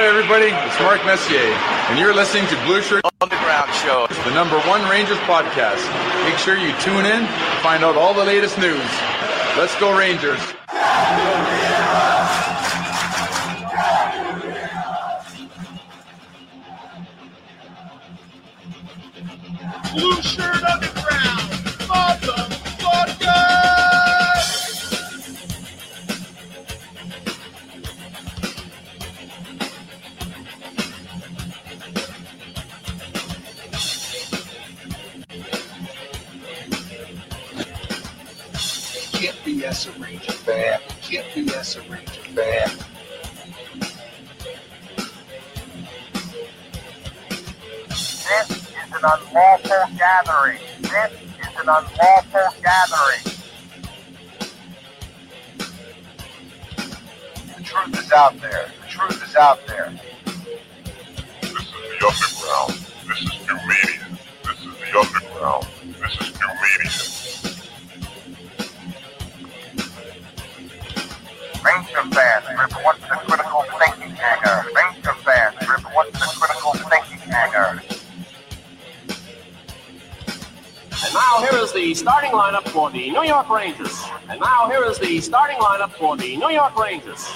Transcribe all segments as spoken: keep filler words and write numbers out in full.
Hi, everybody. It's Mark Messier, and you're listening to Blue Shirt Underground Show, the number one Rangers podcast. Make sure you tune in to find out all the latest news. Let's go, Rangers. Blue Shirt Underground, motherfucker! Can't B S a Ranger fan. Can't B S a Ranger fan. This is an unlawful gathering. This is an unlawful gathering. The truth is out there. The truth is out there. This is the underground. This is new media. This is the underground. This is new media. Ranger fans, report to the critical thinking hangar. Ranger fans, report to the critical thinking hangar. And now here is the starting lineup for the New York Rangers. And now here is the starting lineup for the New York Rangers.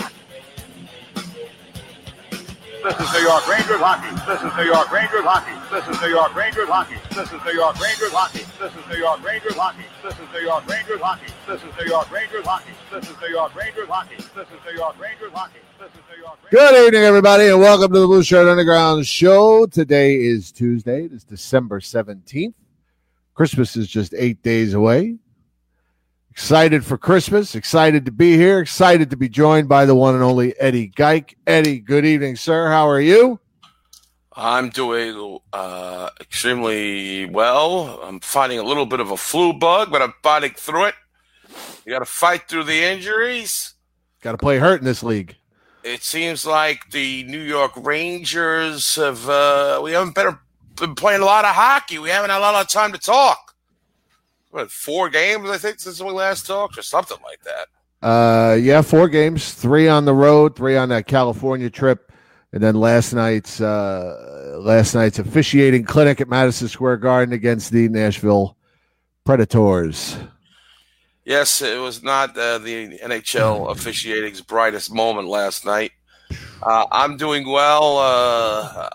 This is New York Rangers hockey. This is New York Rangers hockey. This is New York Rangers hockey. This is New York Rangers hockey. This is New York Rangers hockey. This is New York Rangers hockey. This is New York Rangers hockey. This is New York Rangers hockey. This is New York Rangers hockey. This is New York. Good evening, everybody, and welcome to the Blue Shirt Underground Show. Today is Tuesday. It is December seventeenth. Christmas is just eight days away. Excited for Christmas. Excited to be here. Excited to be joined by the one and only Eddie Geik. Eddie, good evening, sir. How are you? I'm doing uh, extremely well. I'm fighting a little bit of a flu bug, but I'm fighting through it. You got to fight through the injuries. Got to play hurt in this league. It seems like the New York Rangers have, uh, we haven't been, been playing a lot of hockey. We haven't had a lot of time to talk. What, four games, I think, since we last talked, or something like that. Uh, yeah, four games, three on the road, three on that California trip, and then last night's uh, last night's officiating clinic at Madison Square Garden against the Nashville Predators. Yes, it was not uh, the N H L officiating's brightest moment last night. Uh, I'm doing well. Uh,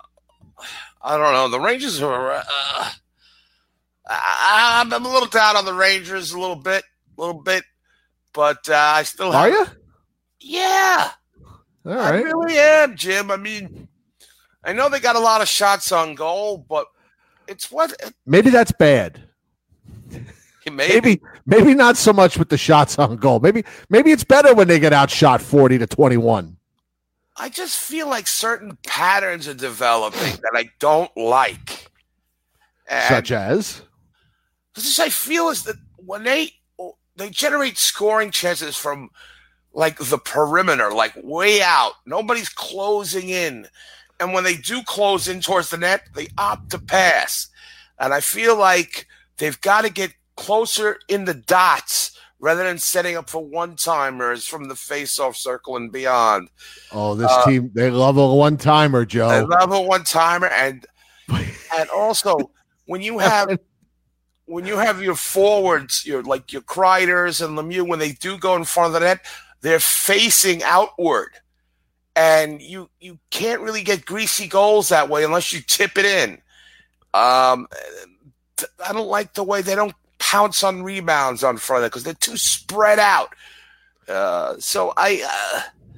I don't know. The Rangers are. Uh, I, I'm a little down on the Rangers, a little bit, a little bit, but uh, I still have. Are you? Yeah. All right. I really am, Jim. I mean, I know they got a lot of shots on goal, but it's what. Maybe that's bad. Maybe. maybe, maybe not so much with the shots on goal. Maybe, maybe it's better when they get outshot forty to twenty-one. I just feel like certain patterns are developing that I don't like. And Such as? Just I feel is that when they they generate scoring chances from like the perimeter, like way out, nobody's closing in, and when they do close in towards the net, they opt to pass. And I feel like they've got to get closer in the dots rather than setting up for one-timers from the face-off circle and beyond. Oh, this uh, team, they love a one-timer, Joe. They love a one-timer, and and also when you have when you have your forwards, your like your Kreiders and Lemieux, when they do go in front of the net, they're facing outward, and you you can't really get greasy goals that way unless you tip it in. Um, I don't like the way they don't pounce on rebounds on front of it because they're too spread out. Uh, so I uh,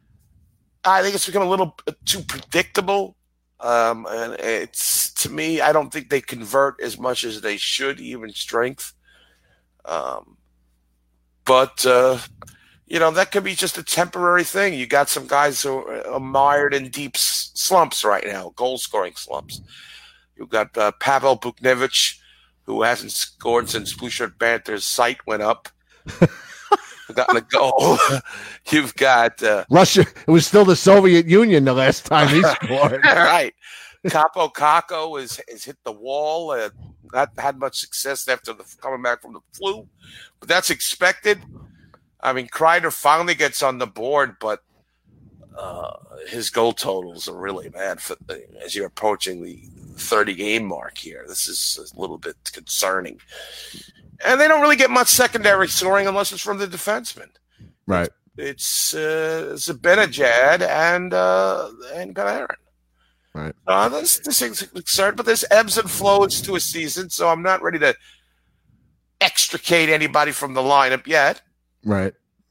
I think it's become a little too predictable. Um, and it's, to me, I don't think they convert as much as they should, even strength. Um, but, uh, you know, that could be just a temporary thing. You got some guys who are mired in deep slumps right now, goal-scoring slumps. You've got uh, Pavel Buchnevich, who hasn't scored since Blue Shirt Banter's site went up. Gotten a goal. You've got uh, Russia. It was still the Soviet Union the last time he scored. Right. Capo Caco has, has hit the wall and not had much success after the, coming back from the flu, but that's expected. I mean, Kreider finally gets on the board, but uh, his goal totals are really bad for, as you're approaching the thirty game mark here. This is a little bit concerning. And they don't really get much secondary scoring unless it's from the defenseman. Right. It's uh, Zibanejad and uh, and Panarin. Right. Uh, this, this is concerned, but there's ebbs and flows to a season, so I'm not ready to extricate anybody from the lineup yet. Right.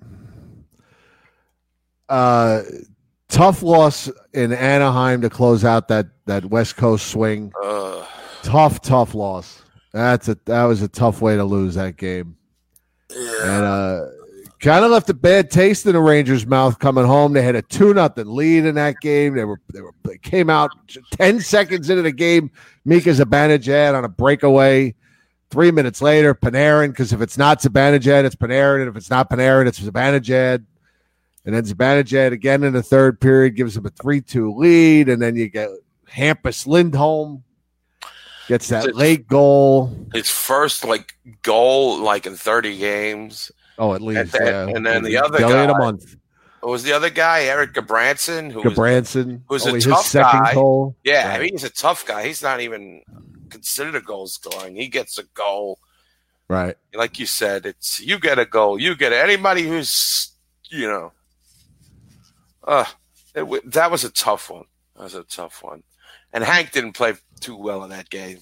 Uh, tough loss in Anaheim to close out that, that West Coast swing. Uh, tough, tough loss. That's a that was a tough way to lose that game. Yeah. And uh, kind of left a bad taste in the Rangers' mouth coming home. They had a two nothing lead in that game. They were they were they came out ten seconds into the game. Mika Zibanejad on a breakaway. Three minutes later, Panarin, because if it's not Zibanejad, it's Panarin, and if it's not Panarin, it's Zibanejad. And then Zibanejad again in the third period gives them a three two lead, and then you get Hampus Lindholm gets that It's- late goal. His first like goal like in thirty games. Oh, at least. And then- yeah. and then the other Billion guy- a month. What was the other guy? Eric Gabranson, who was Gabranson. who's a only tough his second guy. goal. yeah, Right. I mean, he's a tough guy. He's not even considered a goal scoring. He gets a goal. Right. Like you said, it's you get a goal, you get it. Anybody who's you know, uh, it, w- that was a tough one. That was a tough one. And Hank didn't play too well in that game.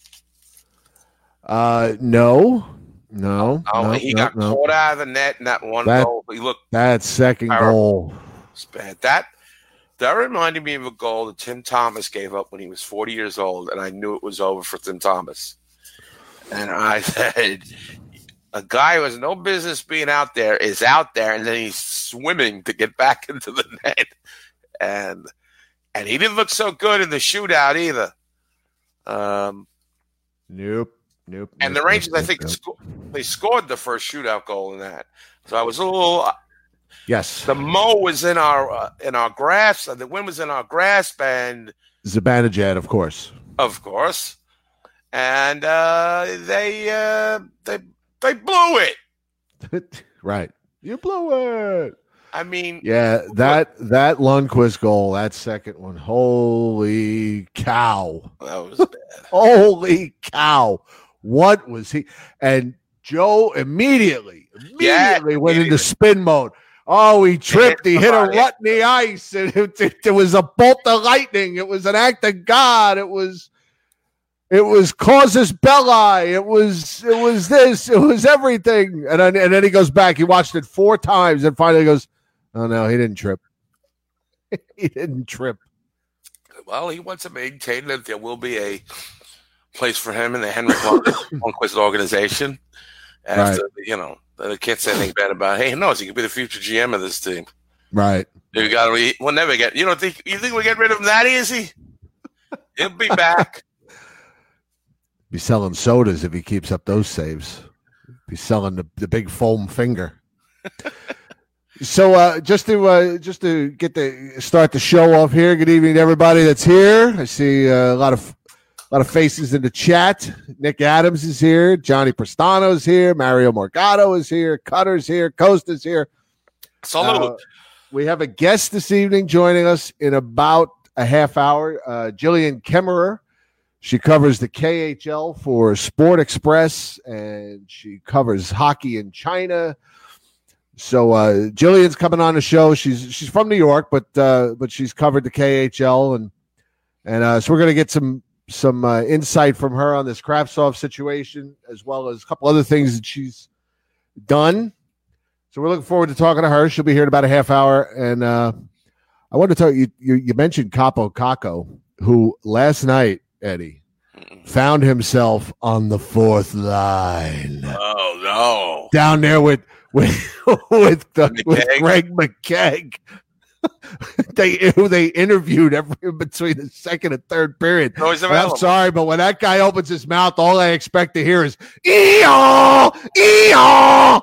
Uh, no, no, Oh, no, he no, got no. caught out of the net in that one That- goal. He looked That second Terrible. goal. bad. That that reminded me of a goal that Tim Thomas gave up when he was forty years old, and I knew it was over for Tim Thomas. And I said, a guy who has no business being out there is out there, and then he's swimming to get back into the net. And and he didn't look so good in the shootout either. Um, Nope. Nope. and nope, the Rangers, nope, I think, nope. sco- they scored the first shootout goal in that. So I was a little. Yes. The mo was in our uh, in our grasp. The wind was in our grasp, and Zibanejad, of course. of course, and uh, they uh, they they blew it. Right. You blew it. I mean, Yeah, that that Lundqvist goal, that second one. Holy cow. that was bad. Holy cow. What was he? And Joe immediately, immediately Yeah, went immediately. into spin mode. Oh, he tripped. He hit a somebody. rut in the ice. And it, it, it was a bolt of lightning. It was an act of God. It was it was causus belli. It was it was this. It was everything. And then, and then he goes back. He watched it four times and finally goes, oh, no, he didn't trip. He didn't trip. Well, he wants to maintain that there will be a place for him in the Henrik Lundqvist organization. After you know, they can't say anything bad about. Hey, he knows he could be the future G M of this team. Right. You got to. We'll never get. You don't think? You think we get rid of him that easy? He'll be back. Be selling sodas if he keeps up those saves. Be selling the, the big foam finger. So uh, just to uh, just to get the start the show off here. Good evening to everybody that's here. I see uh, a lot of a lot of faces in the chat. Nick Adams is here. Johnny Prestano's here. Mario Morgado is here. Cutter's here. Costa's here. Salute. Uh, we have a guest this evening joining us in about a half hour. Uh, Jillian Kemmerer. She covers the K H L for Sport Express, and she covers hockey in China. So uh, Jillian's coming on the show. She's she's from New York, but uh, but she's covered the K H L, and and uh, so we're gonna get some some uh, insight from her on this Kravtsov situation, as well as a couple other things that she's done. So we're looking forward to talking to her. She'll be here in about a half hour, and uh, I want to tell you, you you mentioned Capo Caco, who last night, Eddie, found himself on the fourth line Oh no! down there with with with, the, with McKegg? Greg McKegg. they who they interviewed every between the second and third period. No, he's And I'm available. sorry, but when that guy opens his mouth, all I expect to hear is "ee-yaw, ee-yaw,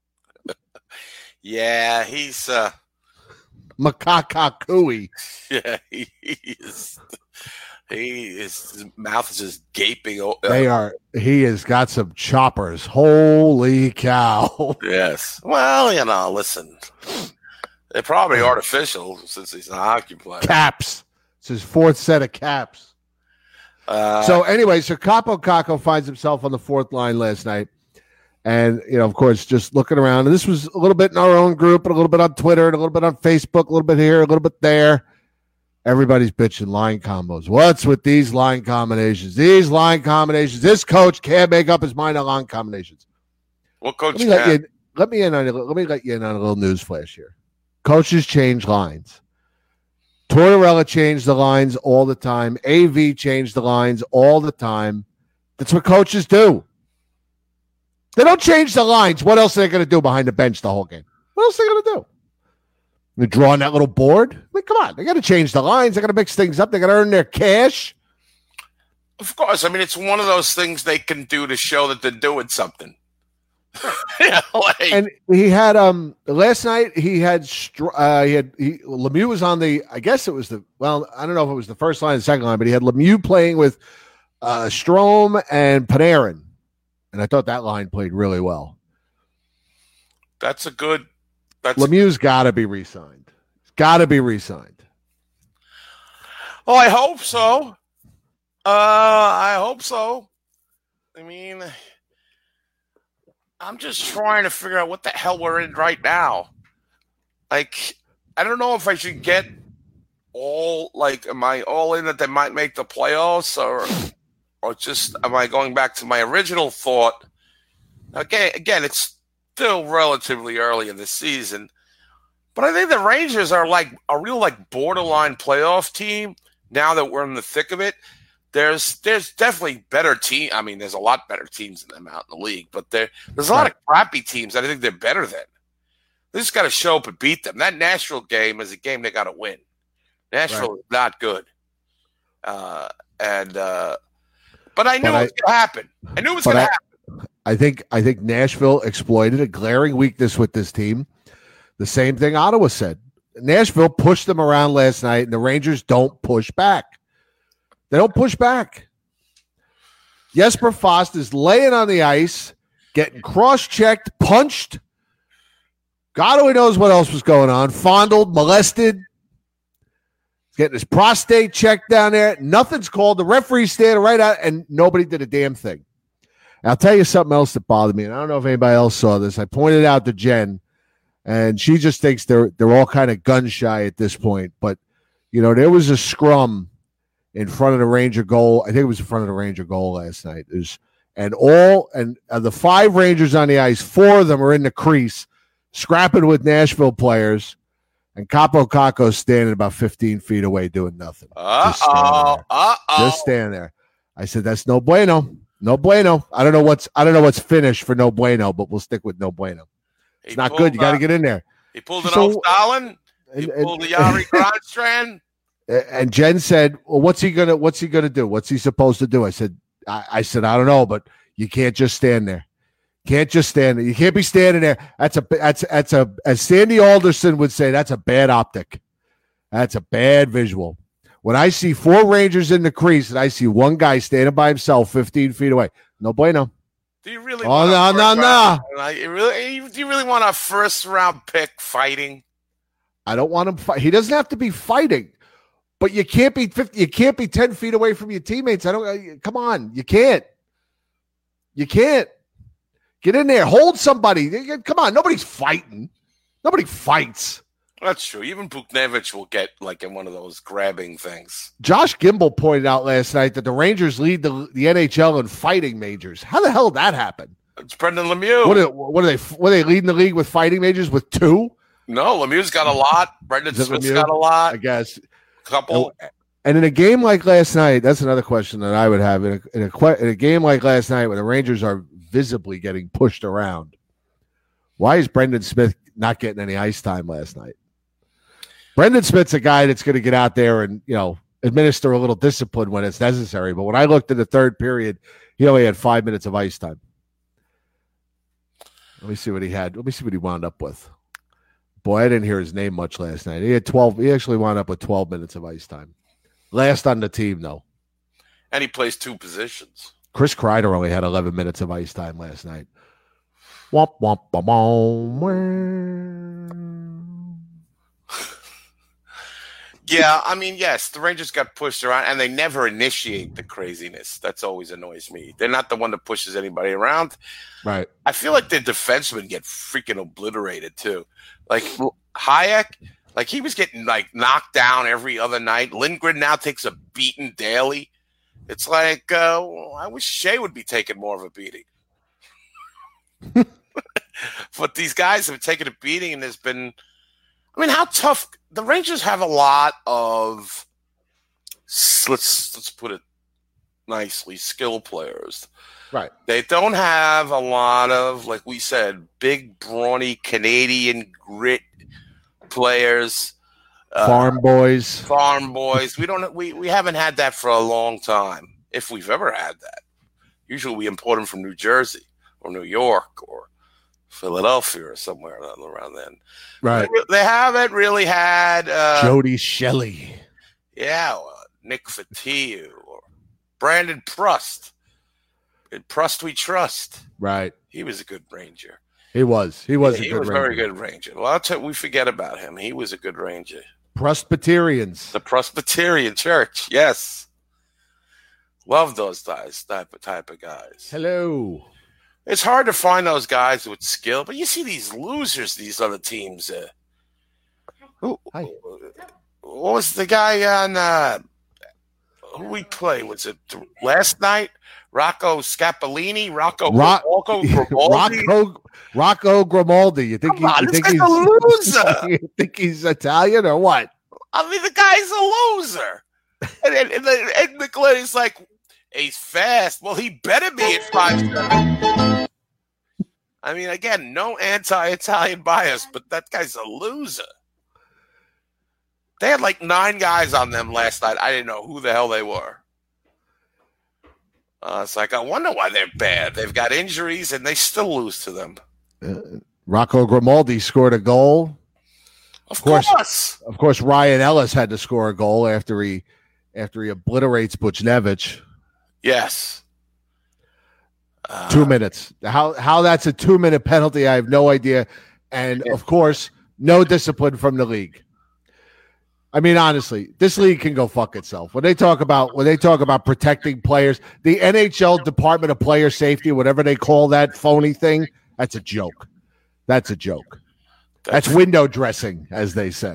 Yeah, he's uh, macaca-cooey." yeah, he is. He is. His mouth is just gaping. o- They are. He has got some choppers. Holy cow! Yes. Well, you know, listen. They're probably artificial since he's a hockey player. Caps. It's his fourth set of caps. Uh, so anyway, so Capo Caco finds himself on the fourth line last night. And, you know, of course, just looking around. And this was a little bit in our own group, and a little bit on Twitter, and a little bit on Facebook, a little bit here, a little bit there. Everybody's bitching line combos. What's with these line combinations? These line combinations. This coach can't make up his mind on line combinations. What coach let me let can? you, let me in on a, let me let you in on a little news flash here. Coaches change lines. Tortorella changed the lines all the time. A V changed the lines all the time. That's what coaches do. They don't change the lines. What else are they going to do behind the bench the whole game? What else are they going to do? They're drawing that little board? I mean, come on. They got to change the lines. They got to mix things up. They got to earn their cash. Of course. I mean, it's one of those things they can do to show that they're doing something. yeah, like, and he had um last night he had uh he had he Lemieux was on the I guess it was the well I don't know if it was the first line or the second line, but he had Lemieux playing with uh Strome and Panarin, and I thought that line played really well. That's a good that's Lemieux's got to be re-signed. It's got to be re-signed. Oh, I hope so. Uh, I hope so. I mean, I'm just trying to figure out what the hell we're in right now. Like, I don't know if I should get all, like, am I all in that they might make the playoffs, or or just am I going back to my original thought? Okay, again, it's still relatively early in the season, but I think the Rangers are like a real, like, borderline playoff team now that we're in the thick of it. There's there's definitely better team. I mean, there's a lot better teams than them out in the league, but there there's a lot right. of crappy teams that I think they're better than. They just got to show up and beat them. That Nashville game is a game they got to win. Nashville right. is not good, uh, and uh, but I knew but it was going to happen. I knew it was going to happen. I think I think Nashville exploited a glaring weakness with this team. The same thing Ottawa said. Nashville pushed them around last night, and the Rangers don't push back. They don't push back. Jesper Fast is laying on the ice, getting cross-checked, punched. God only knows what else was going on. Fondled, molested. He's getting his prostate checked down there. Nothing's called. The referee's standing right out, and nobody did a damn thing. And I'll tell you something else that bothered me, and I don't know if anybody else saw this. I pointed out to Jen, and she just thinks they're they're all kind of gun-shy at this point. But, you know, there was a scrum in front of the Ranger goal. I think it was in front of the Ranger goal last night. There's, and all and uh, the five Rangers on the ice, four of them are in the crease, scrapping with Nashville players, and Capo Caco's standing about fifteen feet away doing nothing. Uh-oh. Uh-oh. Just stand there. I said, that's no bueno. No bueno. I don't know what's I don't know what's finished for no bueno, but we'll stick with no bueno. It's He not pulled, good. You got to uh, get in there. He pulled an So- old Stalin. He And- and- pulled the Yari Grandstrand. And Jen said, well, what's he gonna what's he gonna do? What's he supposed to do? I said, I, I said, I don't know, but you can't just stand there. Can't just stand there. You can't be standing there. That's a that's that's a as Sandy Alderson would say, that's a bad optic. That's a bad visual. When I see four Rangers in the crease and I see one guy standing by himself fifteen feet away, no bueno. Do you really? Oh, want a no, first no, round- no. Like, you really, do you really want a first round pick fighting? I don't want him fight. He doesn't have to be fighting. But you can't be fifty, you can't be ten feet away from your teammates. I don't. Uh, come on, you can't. You can't get in there. Hold somebody. Come on, nobody's fighting. Nobody fights. That's true. Even Buchnevich will get like in one of those grabbing things. Josh Gimble pointed out last night that the Rangers lead the, the N H L in fighting majors. How the hell did that happen? It's Brendan Lemieux. What are, what are they? What are they leading the league with fighting majors with two? No, Lemieux's got a lot. Brendan Is it Smith's Lemieux? got a lot. I guess. Couple. And in a game like last night, that's another question that I would have. In a, in a, que- in a game like last night where the Rangers are visibly getting pushed around, why is Brendan Smith not getting any ice time last night? Brendan Smith's a guy that's going to get out there and, you know, administer a little discipline when it's necessary. But when I looked at the third period, he only had five minutes of ice time. Let me see what he had. Let me see what he wound up with. Boy, I didn't hear his name much last night. He had twelve. He actually wound up with twelve minutes of ice time. Last on the team, though. And he plays two positions. Chris Kreider only had eleven minutes of ice time last night. Womp, womp, bom, bom. Yeah, I mean, yes, the Rangers got pushed around, and they never initiate the craziness. That's always annoys me. They're not the one that pushes anybody around. Right. I feel like their defensemen get freaking obliterated, too. Like, Hayek, like, he was getting, like, knocked down every other night. Lindgren now takes a beating daily. It's like, uh, I wish Shea would be taking more of a beating. But these guys have taken a beating, and there's been... I mean, how tough the Rangers have a lot of let's let's put it nicely, skill players. Right. They don't have a lot of, like we said, big brawny Canadian grit players. Farm uh, boys. Farm boys. We don't we, we haven't had that for a long time, if we've ever had that. Usually we import them from New Jersey or New York or Philadelphia or somewhere around then. Right. They, they haven't really had uh, Jody Shelley. Yeah, uh, Nick Fotiu or Brandon Prust. In Prust we trust. Right. He was a good Ranger. He was. He was yeah, a he good was Ranger. very good Ranger. Well, I'll tell, we forget about him. He was a good Ranger. Presbyterians. The Presbyterian Church, yes. Love those guys, type of type of guys. Hello. It's hard to find those guys with skill, but you see these losers, these other teams. Uh, who, Hi. What was the guy on uh, who we play? Was it last night? Rocco Scapolini? Rocco Rock, Rocco Grimaldi? Rocco, Rocco Grimaldi. You think, he, on, you, think he's he's, a loser. you think he's Italian or what? I mean, the guy's a loser. And, and, and, and McGlin's like, he's fast. Well, he better be at five seven. I mean, again, no anti-Italian bias, but that guy's a loser. They had like nine guys on them last night. I didn't know who the hell they were. Uh, it's like, I wonder why they're bad. They've got injuries, and they still lose to them. Uh, Rocco Grimaldi scored a goal. Of, of course, course. Of course, Ryan Ellis had to score a goal after he after he obliterates Buchnevich. Yes. Uh, two minutes. How how that's a two minute penalty, I have no idea. And of course, no discipline from the league. I mean, honestly, this league can go fuck itself. When they talk about when they talk about protecting players, the N H L Department of Player Safety, whatever they call that phony thing, that's a joke. That's a joke. That's window dressing, as they say.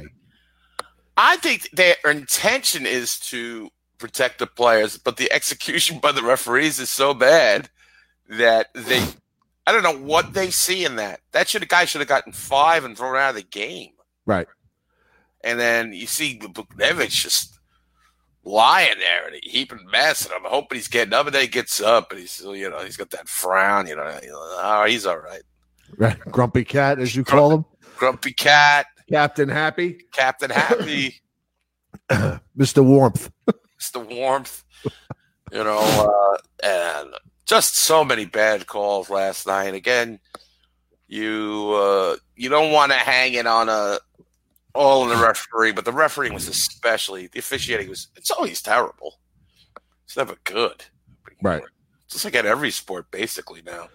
I think their intention is to protect the players, but the execution by the referees is so bad that they, I don't know what they see in that. That should, a guy should have gotten five and thrown out of the game. Right. And then you see Buchnevich just lying there and a heaping mess, and I'm hoping he's getting up, and then he gets up, and he's, you know, he's got that frown, you know, oh, he's all right. Right. Grumpy cat, as you call him. Grumpy cat. Captain Happy. Captain Happy. Mister Warmth. Mister Warmth. You know, uh, and just so many bad calls last night. Again, you uh, you don't want to hang it on a all in the referee, but the refereeing was especially, the officiating was, it's always terrible. It's never good. Right. It's just like at every sport, basically, now.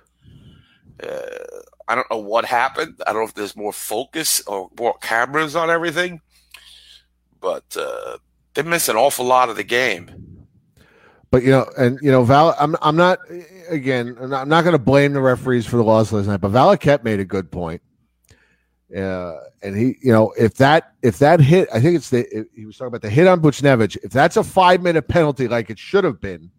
Uh, I don't know what happened. I don't know if there's more focus or more cameras on everything, but uh, they miss an awful lot of the game. But, you know, and, you know, Val, I'm I'm not, again, I'm not, not going to blame the referees for the loss last night, but Valaket made a good point. Uh, and he, you know, if that, if that hit, I think it's the, it, he was talking about the hit on Buchnevich. If that's a five minute penalty, like it should have been,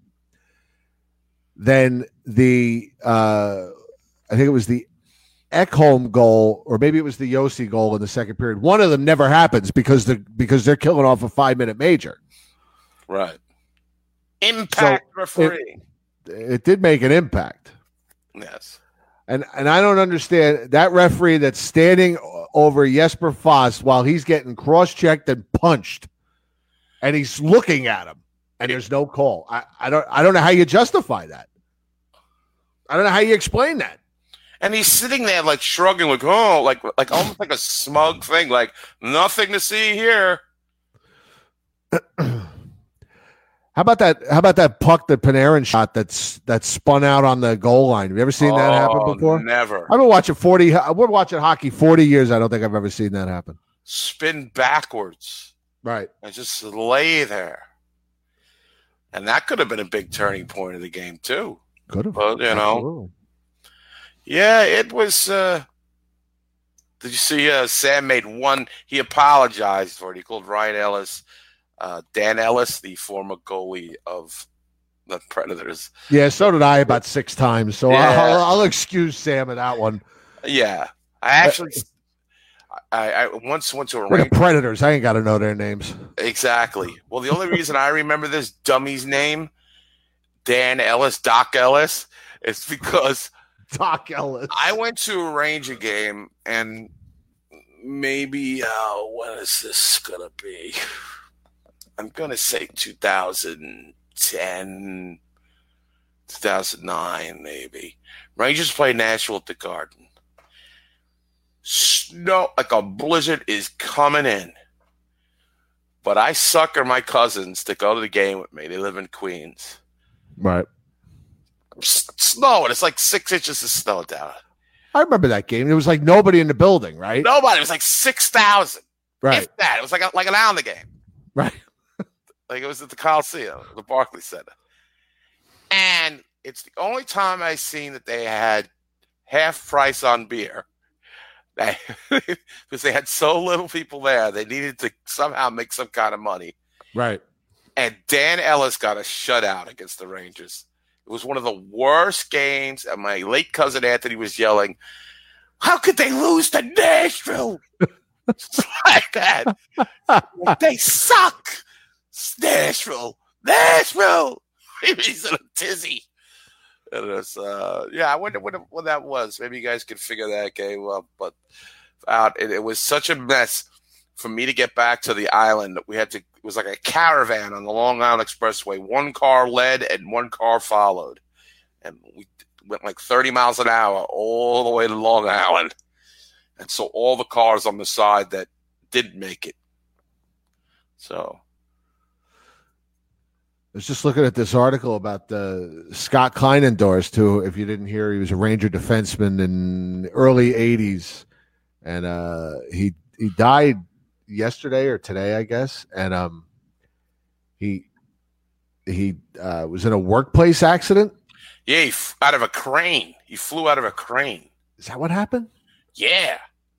then the, uh, I think it was the Ekholm goal, or maybe it was the Yossi goal in the second period. One of them never happens because the because they're killing off a five minute major. Right. Impact so refereeing. It, it did make an impact. Yes. And and I don't understand that referee that's standing over Jesper Foss while he's getting cross-checked and punched, and he's looking at him, and there's no call. I, I don't I don't know how you justify that. I don't know how you explain that. And he's sitting there like shrugging, like, oh, like like almost like a smug thing, like nothing to see here. How about that? How about that puck that Panarin shot that's that spun out on the goal line? Have you ever seen oh, that happen before? Never. I've been watching forty. I've been watching hockey forty years. I don't think I've ever seen that happen. Spin backwards. Right. and just lay there. And that could have been a big turning point of the game too. Could have. But, you know, Absolutely. yeah, it was. Uh, did you see uh, Sam made one? He apologized for it. He called Ryan Ellis, uh, Dan Ellis, the former goalie of the Predators. Yeah, so did I about six times. So Yeah. I'll, I'll excuse Sam in that one. Yeah, I actually, I, I once went to a We're the Ranger. Predators. I ain't got to know their names. Exactly. Well, the only reason I remember this dummy's name, Dan Ellis, Doc Ellis, is because Doc Ellis. I went to a Ranger game and maybe, uh, what is this going to be? I'm going to say two thousand ten, two thousand nine, maybe. Rangers played Nashville at the Garden. Snow, like a blizzard, is coming in. But I sucker my cousins to go to the game with me. They live in Queens. Right. S- Snow, and it's like six inches of snow down. I remember that game. There was like nobody in the building, right? Nobody. It was like six thousand. Right. If that. It was like a, like an Islander game. Right. Like it was at the Coliseum, the Barclays Center. And it's the only time I've seen that they had half price on beer. Because they had so little people there, they needed to somehow make some kind of money. Right. And Dan Ellis got a shutout against the Rangers. It was one of the worst games, and my late cousin Anthony was yelling, "How could they lose to Nashville?" Like that. They suck. Nashville. Nashville. He's in a tizzy. And it was, uh, yeah, I wonder what, what that was. Maybe you guys could figure that game up. But out, it, it was such a mess for me to get back to the island. We had to. It was like a caravan on the Long Island Expressway. One car led and one car followed, and we went like thirty miles an hour all the way to Long Island. And so all the cars on the side that didn't make it. So. I was just looking at this article about the Scott Kleinendorst, who, if you didn't hear, he was a Ranger defenseman in the early eighties, and uh, he he died yesterday or today, I guess, and um, he he uh, was in a workplace accident. Yeah, he f- out of a crane. He flew out of a crane. Is that what happened? Yeah,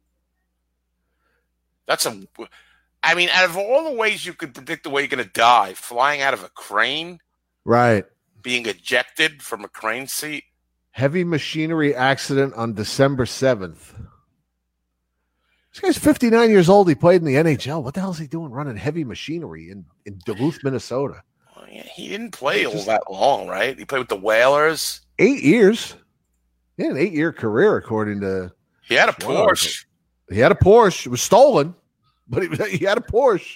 that's a. I mean, out of all the ways you could predict the way you're going to die, flying out of a crane, Right. being ejected from a crane seat. Heavy machinery accident on December seventh. This guy's fifty-nine years old. He played in the N H L. What the hell is he doing running heavy machinery in, in Duluth, Minnesota? Well, yeah, he didn't play all that long, right? He played with the Whalers. Eight years. He had an eight-year career, according to... He had a Wow. Porsche. He had a Porsche. It was stolen, but he, he had a Porsche.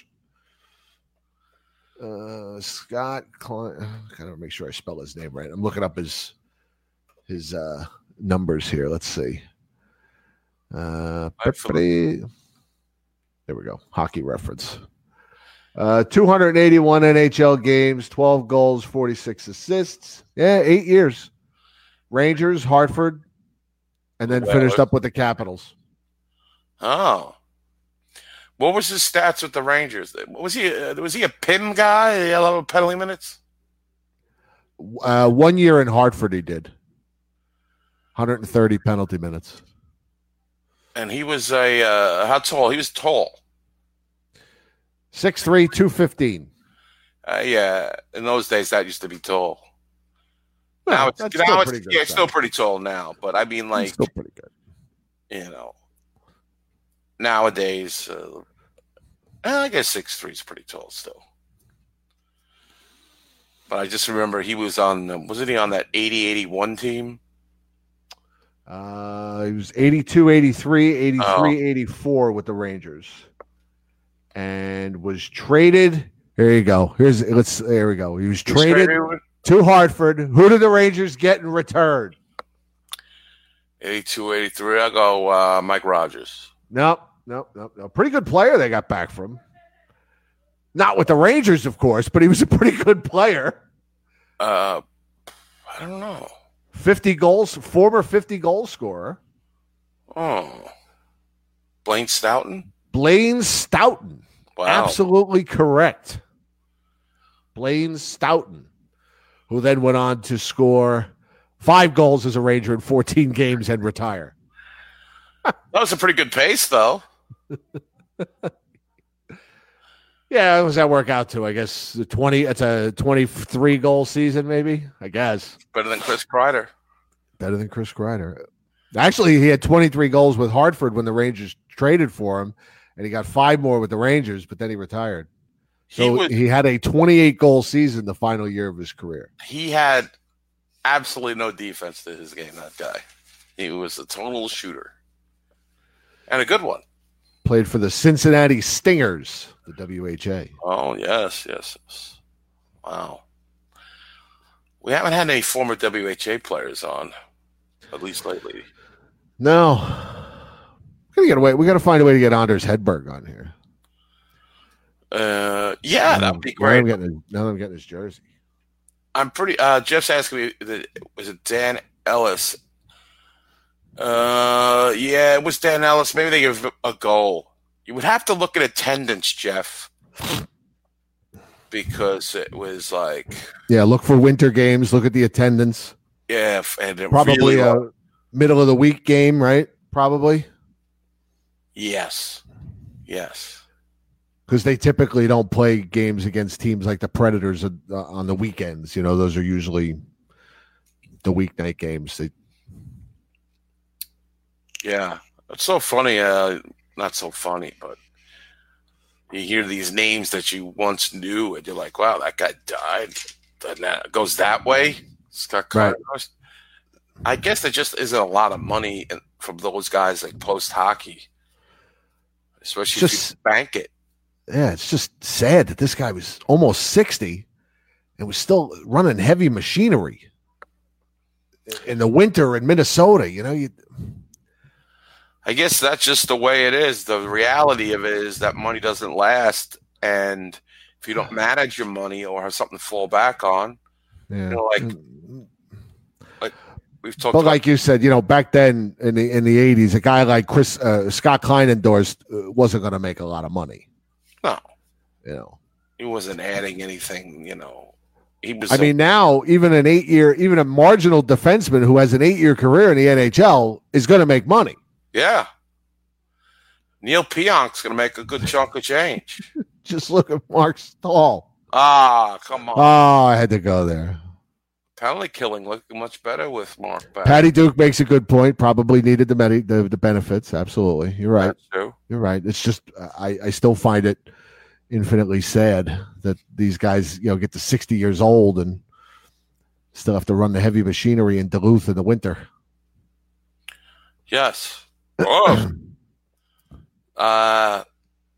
Uh, Scott Klein. I gotta make sure I spell his name right. I'm looking up his his uh, numbers here. Let's see. Uh, there we go. Hockey reference. Uh, two hundred eighty-one N H L games, twelve goals, forty-six assists. Yeah, eight years. Rangers, Hartford, and then Well, finished up with the Capitals. Oh. What was his stats with the Rangers? Was he uh, was he a P I M guy? Did he have a lot of penalty minutes? Uh, one year in Hartford, he did. one hundred thirty penalty minutes. And he was a uh, how tall? He was tall. six three, two fifteen. Uh, yeah, in those days that used to be tall. Well, now it's, that's now still it's, pretty good yeah, it's size. still pretty tall now. But I mean, like, Still pretty good. you know, nowadays, uh, I guess six three is pretty tall still. But I just remember he was on, um, wasn't he on that eighty eighty-one team? Uh, he was eighty-two, eighty-three, eighty-three, Oh. eighty-four with the Rangers, and was traded. Here you go. Here's let's. There we go. He was He was traded traded with to Hartford. Who did the Rangers get in return? eighty-two, eighty-three. I'll go uh, Mike Rogers. Nope, nope, nope, nope. Pretty good player they got back from. Not with the Rangers, of course, but he was a pretty good player. Uh, I don't know. fifty goals, former fifty goal scorer. Oh, Blaine Stoughton. Blaine Stoughton. Wow. Absolutely correct. Blaine Stoughton, who then went on to score five goals as a Ranger in fourteen games and retire. That was a pretty good pace, though. Yeah, how does that work out to? I guess the twenty. It's a twenty-three goal season, maybe. I guess Better than Chris Kreider. better than Chris Kreider. Actually, he had twenty-three goals with Hartford when the Rangers traded for him, and he got five more with the Rangers. But then he retired. So He was- he had a twenty-eight goal season the final year of his career. He had absolutely no defense to his game, that guy. He was a total shooter. And a good one. Played for the Cincinnati Stingers, the W H A. Oh, yes, yes, yes. Wow. We haven't had any former W H A players on, at least lately. No. We gotta get away. We gotta find a way to get Anders Hedberg on here. Uh, yeah, that would be Now I'm great. getting his, now I'm getting his jersey. I'm pretty. Uh, Jeff's asking me, that, was it Dan Ellis? Uh, yeah, it was Dan Ellis. Maybe they give a goal. You would have to look at attendance, Jeff, because it was like, Yeah, look for winter games. Look at the attendance. yeah, f- and it Probably really, a middle of the week game, right? Probably yes, yes. because they typically don't play games against teams like the Predators uh, on the weekends. You know, those are usually the weeknight games. They, Yeah, it's so funny. Uh, not so funny, but you hear these names that you once knew, and you're like, "Wow, that guy died." Then that goes that way. Scott Right. Carter. I guess there just isn't a lot of money in, from those guys like post hockey, especially if Just- you bank it. yeah, it's just sad that this guy was almost sixty and was still running heavy machinery in the winter in Minnesota. You know, you. I guess that's just the way it is. The reality of it is that money doesn't last, and if you don't manage your money or have something to fall back on, Yeah. you know, like we've talked But about. like you said, you know, back then in the in the eighties, a guy like Chris uh, Scott Kleinendorf uh, wasn't going to make a lot of money. No, You know, he wasn't adding anything. You know, he was. I mean, now even an eight year, even a marginal defenseman who has an eight year career in the N H L is going to make money. yeah. Neil Pionk's going to make a good chunk of change. Just look at Mark Stahl. Ah, come on. Oh, I had to go there. Penalty killing looking much better with Mark back. Patty Duke makes a good point. Probably needed the medi- the, the benefits. Absolutely, you're right. That's true. You're right. It's just I, I still find it infinitely sad that these guys, you know, get to sixty years old and still have to run the heavy machinery in Duluth in the winter. Yes. Oh. uh.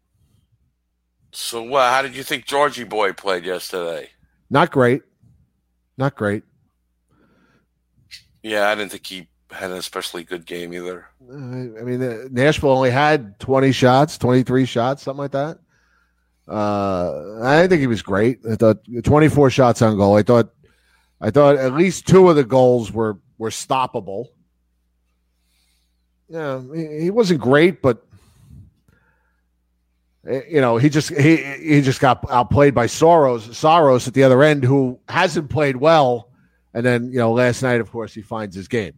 So, uh, how did you think Georgie Boy played yesterday? Not great. Not great. Yeah, I didn't think he had an especially good game either. Uh, I mean, uh, Nashville only had twenty shots, twenty-three shots, something like that. Uh, I think he was great. I thought twenty-four shots on goal. I thought, I thought at least two of the goals were were stoppable. Yeah, he, he wasn't great, but eh, you know, he just he he just got outplayed by Soros. Soros at the other end, who hasn't played well. And then, you know, last night, of course, he finds his game.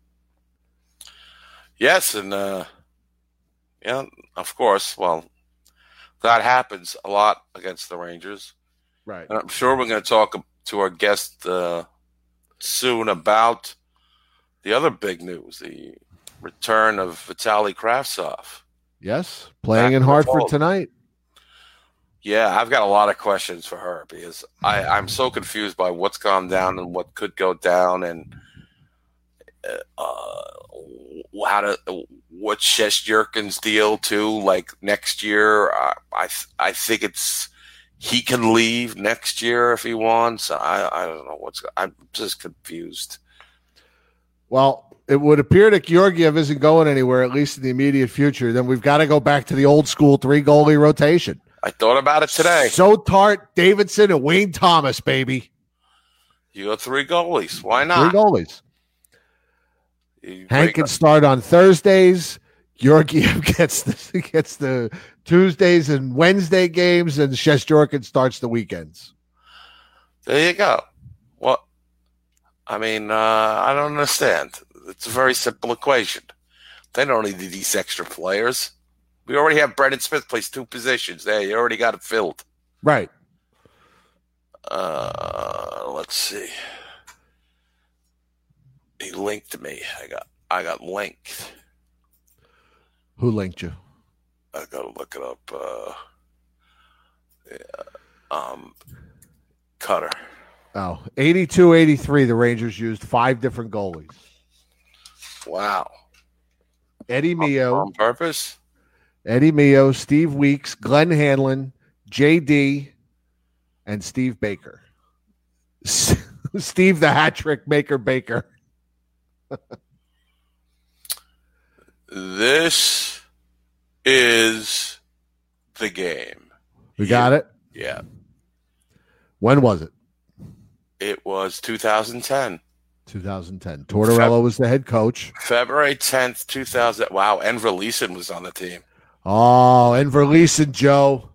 Yes, and uh, yeah, of course. Well, that happens a lot against the Rangers. Right. And I'm sure we're going to talk to our guest uh, soon about the other big news, the return of Vitaly Kravtsov. Yes, playing Back in to the Hartford fold. tonight. Yeah, I've got a lot of questions for her because I, I'm so confused by what's gone down and what could go down, and uh, how to what Shesterkin's deal too. Like next year, I I, I think it's he can leave next year if he wants. I I don't know what's. I'm just confused. Well, it would appear that Georgiev isn't going anywhere, at least in the immediate future. Then we've got to go back to the old school three goalie rotation. I thought about it today. Sotart, Davidson, and Wayne Thomas, baby. You got three goalies. Why Three not? goalies. You Hank break can up- start on Thursdays. Georgiev gets the gets the Tuesdays and Wednesday games, and Shesterkin starts the weekends. There you go. Well, I mean, uh, I don't understand. It's a very simple equation. They don't need these extra players. We already have Brendan Smith plays two positions. There, you already got it filled. Right. Uh, let's see. He linked me. I got I got linked. Who linked you? I gotta look it up. Uh, yeah, um, Cutter. Oh, eighty-two eighty-three, the Rangers used five different goalies. Wow. Eddie Mio. On purpose? Eddie Mio, Steve Weeks, Glenn Hanlon, J D, and Steve Baker. Steve the hat trick maker Baker. This is the game. We got it? Yeah. When was it? It was two thousand ten. twenty ten. Tortorella was the head coach. February tenth, two thousand. Wow, Enver Leeson was on the team. Oh, Enver Leeson, Joe.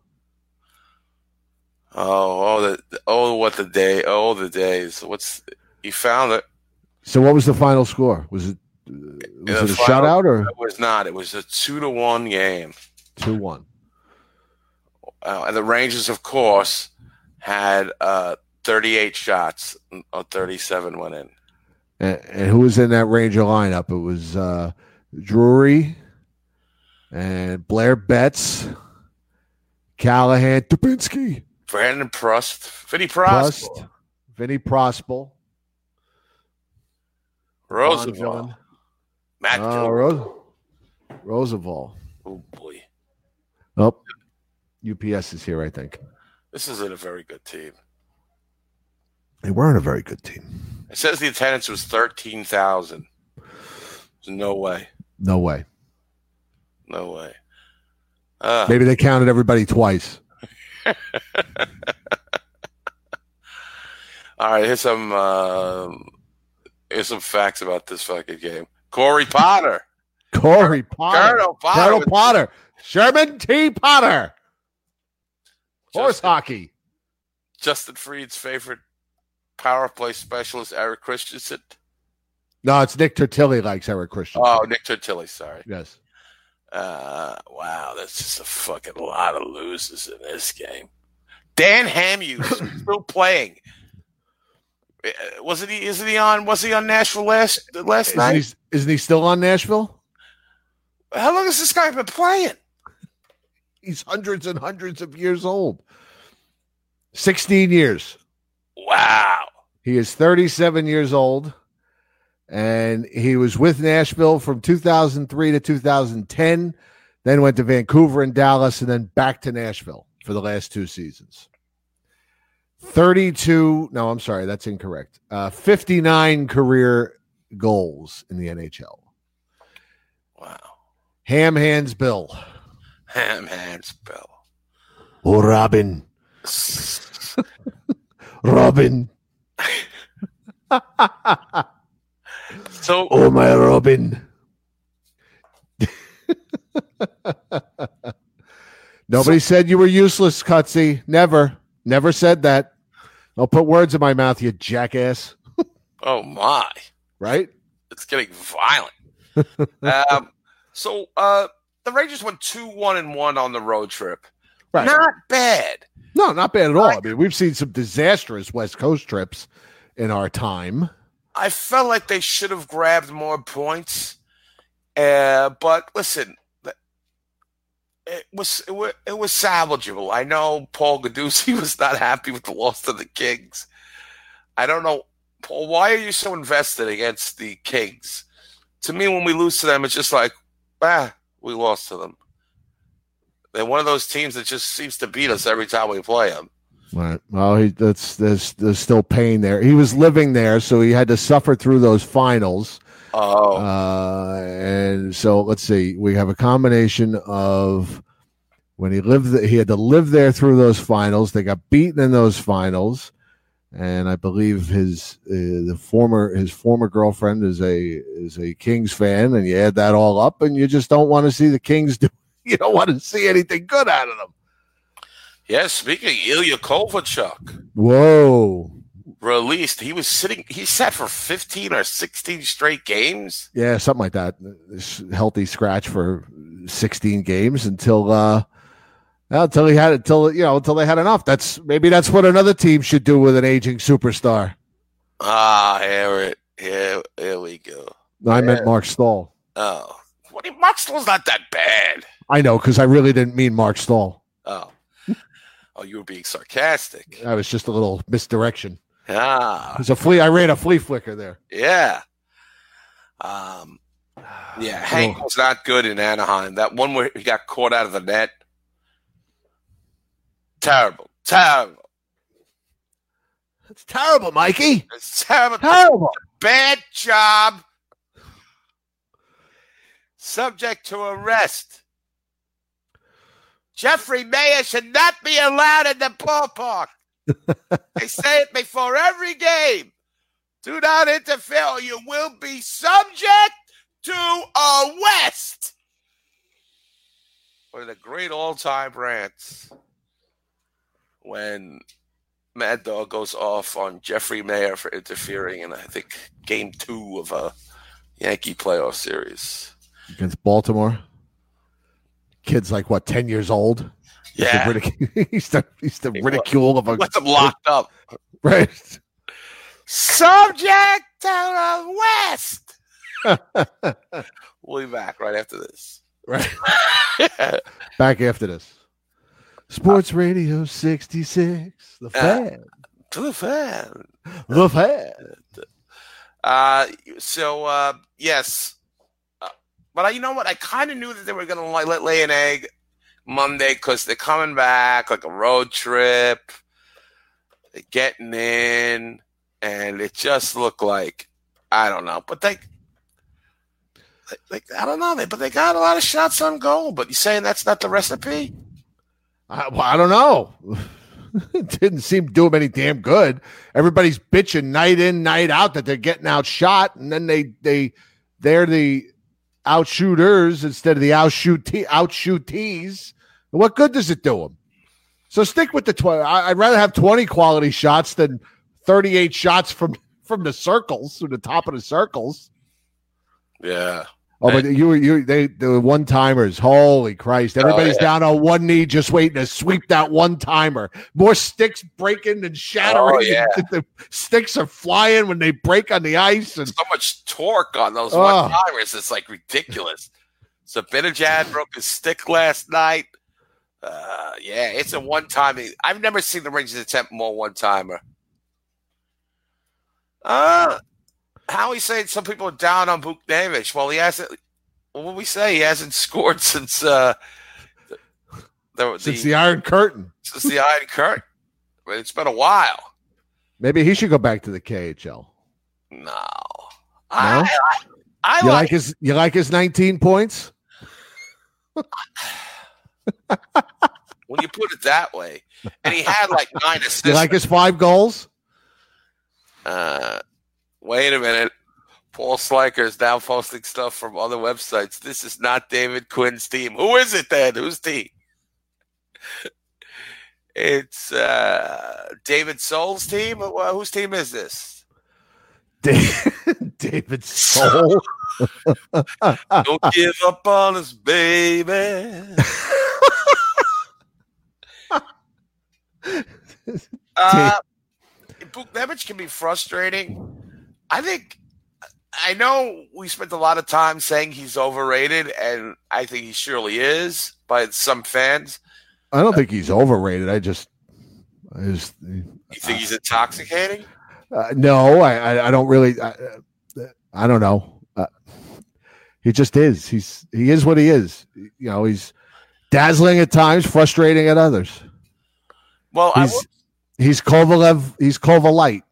Oh, oh, the, oh, what the day. Oh, the days. What's you found it. So what was the final score? Was it uh, was it a final, shutout or? It was not. It was a two to one game. two one. Uh, and the Rangers, of course, had uh, thirty-eight shots. Uh, thirty-seven went in. And, and who was in that Ranger lineup? It was uh, Drury and Blair Betts, Callahan, Dubinsky, Brandon Prust, Vinny Prost, Prust, Vinny Prospel, Roosevelt, John, Matt uh, Gilbert. Ro- Roosevelt. Oh, boy. Oh, U P S is here, I think. This isn't a very good team. They weren't a very good team. It says the attendance was thirteen thousand. There's no way. No way. No way. Uh, Maybe they counted everybody twice. All right, here's some uh, here's some facts about this fucking game. Corey Potter. Corey Potter. Colonel Potter. Colonel with- Potter. Sherman T. Potter. Horse Justin, hockey. Justin Fried's favorite power play specialist, Eric Christensen. No, it's Nick Tortilli likes Eric Christian. Oh, Nick Tortilli, sorry. Yes. Uh, wow, that's just a fucking lot of losers in this game. Dan Hamhuis still playing. Uh, Wasn't he? Isn't he on? Was he on Nashville last last Isn't night? he, isn't he still on Nashville? How long has this guy been playing? He's hundreds and hundreds of years old. sixteen years. Wow. He is thirty-seven years old, and he was with Nashville from two thousand three to two thousand ten, then went to Vancouver and Dallas, and then back to Nashville for the last two seasons. thirty-two, no, I'm sorry, that's incorrect. Uh, fifty-nine career goals in the N H L. Wow. Ham Hands Bill. Ham hands, Bill. Oh, Robin. Robin. So, Oh, my Robin. Nobody said you were useless, Cutsy. Never. Never said that. Don't put words in my mouth, you jackass. oh my, Right? it's getting violent. um, so, uh, the Rangers went two one and one on the road trip. Right. Not bad. No, not bad at all. I mean, we've seen some disastrous West Coast trips in our time. I felt like they should have grabbed more points. Uh, but listen, it was it was, it was salvageable. I know Paul Gaduzzi was not happy with the loss to the Kings. I don't know, Paul, why are you so invested against the Kings? To me, when we lose to them, it's just like, ah, we lost to them. They're one of those teams that just seems to beat us every time we play them. Right. Well, he, that's there's there's still pain there. He was living there, so he had to suffer through those finals. Oh, Uh, and so let's see. We have a combination of when he lived, th- he had to live there through those finals. They got beaten in those finals, and I believe his uh, the former his former girlfriend is a is a Kings fan, and you add that all up, and you just don't want to see the Kings do you don't want to see anything good out of them. Yeah, speaking of Ilya Kovalchuk, Whoa. released. He was sitting, he sat for fifteen or sixteen straight games. Yeah, something like that. This healthy scratch for sixteen games until uh well, until he had until you know until they had enough. That's maybe that's what another team should do with an aging superstar. Ah, here it here, here we go. No, I Yeah. meant Mark Stahl. Oh. What Mark Stahl's not that bad. I know, because I really didn't mean Mark Stahl. Oh. Oh, you were being sarcastic. That was just a little misdirection. Ah. There's a flea. I ran a flea flicker there. Yeah. Um yeah, Hank was not good in Anaheim. That one where he got caught out of the net. Terrible. Terrible. That's terrible, Mikey. It's terrible. Terrible. Bad job. Subject to arrest. Jeffrey Mayer should not be allowed in the ballpark. They say it before every game. Do not interfere or you will be subject to arrest. One of the great all-time rants when Mad Dog goes off on Jeffrey Mayer for interfering in, I think, game two of a Yankee playoff series. Against Baltimore. Kid's like, what, ten years old? Yeah. He's the, ridic- he's the, he's the ridicule of a... Let them locked up. Right. Subject to arrest. We'll be back right after this. Right. Back after this. Sports Radio sixty-six. The Fan. To the fan. The Fan. Uh, so, uh, yes. Uh, but I, you know what? I kind of knew that they were going to like, let lay an egg Monday because they're coming back like a road trip. They're getting in. And it just looked like, I don't know. But they, they, I don't know. They, but they got a lot of shots on goal. But you saying that's not the recipe? I, well, I don't know. It didn't seem to do them any damn good. Everybody's bitching night in, night out that they're getting outshot, and then they they they're the outshooters instead of the outshoot outshootees. What good does it do them? So stick with the twenty. I'd rather have twenty quality shots than thirty-eight shots from from the circles, from the top of the circles. Yeah. Oh, but you you they the one timers. Holy Christ! Everybody's Oh, yeah. down on one knee, just waiting to sweep that one timer. More sticks breaking and shattering. Oh, yeah. The sticks are flying when they break on the ice, and So much torque on those Oh. one timers. It's like ridiculous. So Benajad broke his stick last night. Uh, yeah, it's a one time. I've never seen the Rangers attempt more one timer. Uh How he's saying some people are down on Buchnevich. Well, he hasn't. What would we say? He hasn't scored since uh, the, the, since the Iron Curtain. since the Iron Curtain. But it's been a while. Maybe he should go back to the K H L. No, I, I, I You like, like his you like his nineteen points? when you put it that way. And he had like nine assists. You like his five goals? Uh, wait a minute. Paul Sliker is now posting stuff from other websites. This is not David Quinn's team. Who is it then? Whose team? It's uh, David Soul's team. Well, whose team is this? David Soul. Don't give up on us, baby. uh, Buchnevich can be frustrating. I think, I know we spent a lot of time saying he's overrated, and I think he surely is by some fans. I don't think he's overrated. I just, I just You think he's intoxicating? uh, no, I, I, I don't really. I, I don't know. Uh, he just is. He's he is what he is. You know, he's dazzling at times, frustrating at others. Well, I He's will, he's Kovalev. He's Kovalite.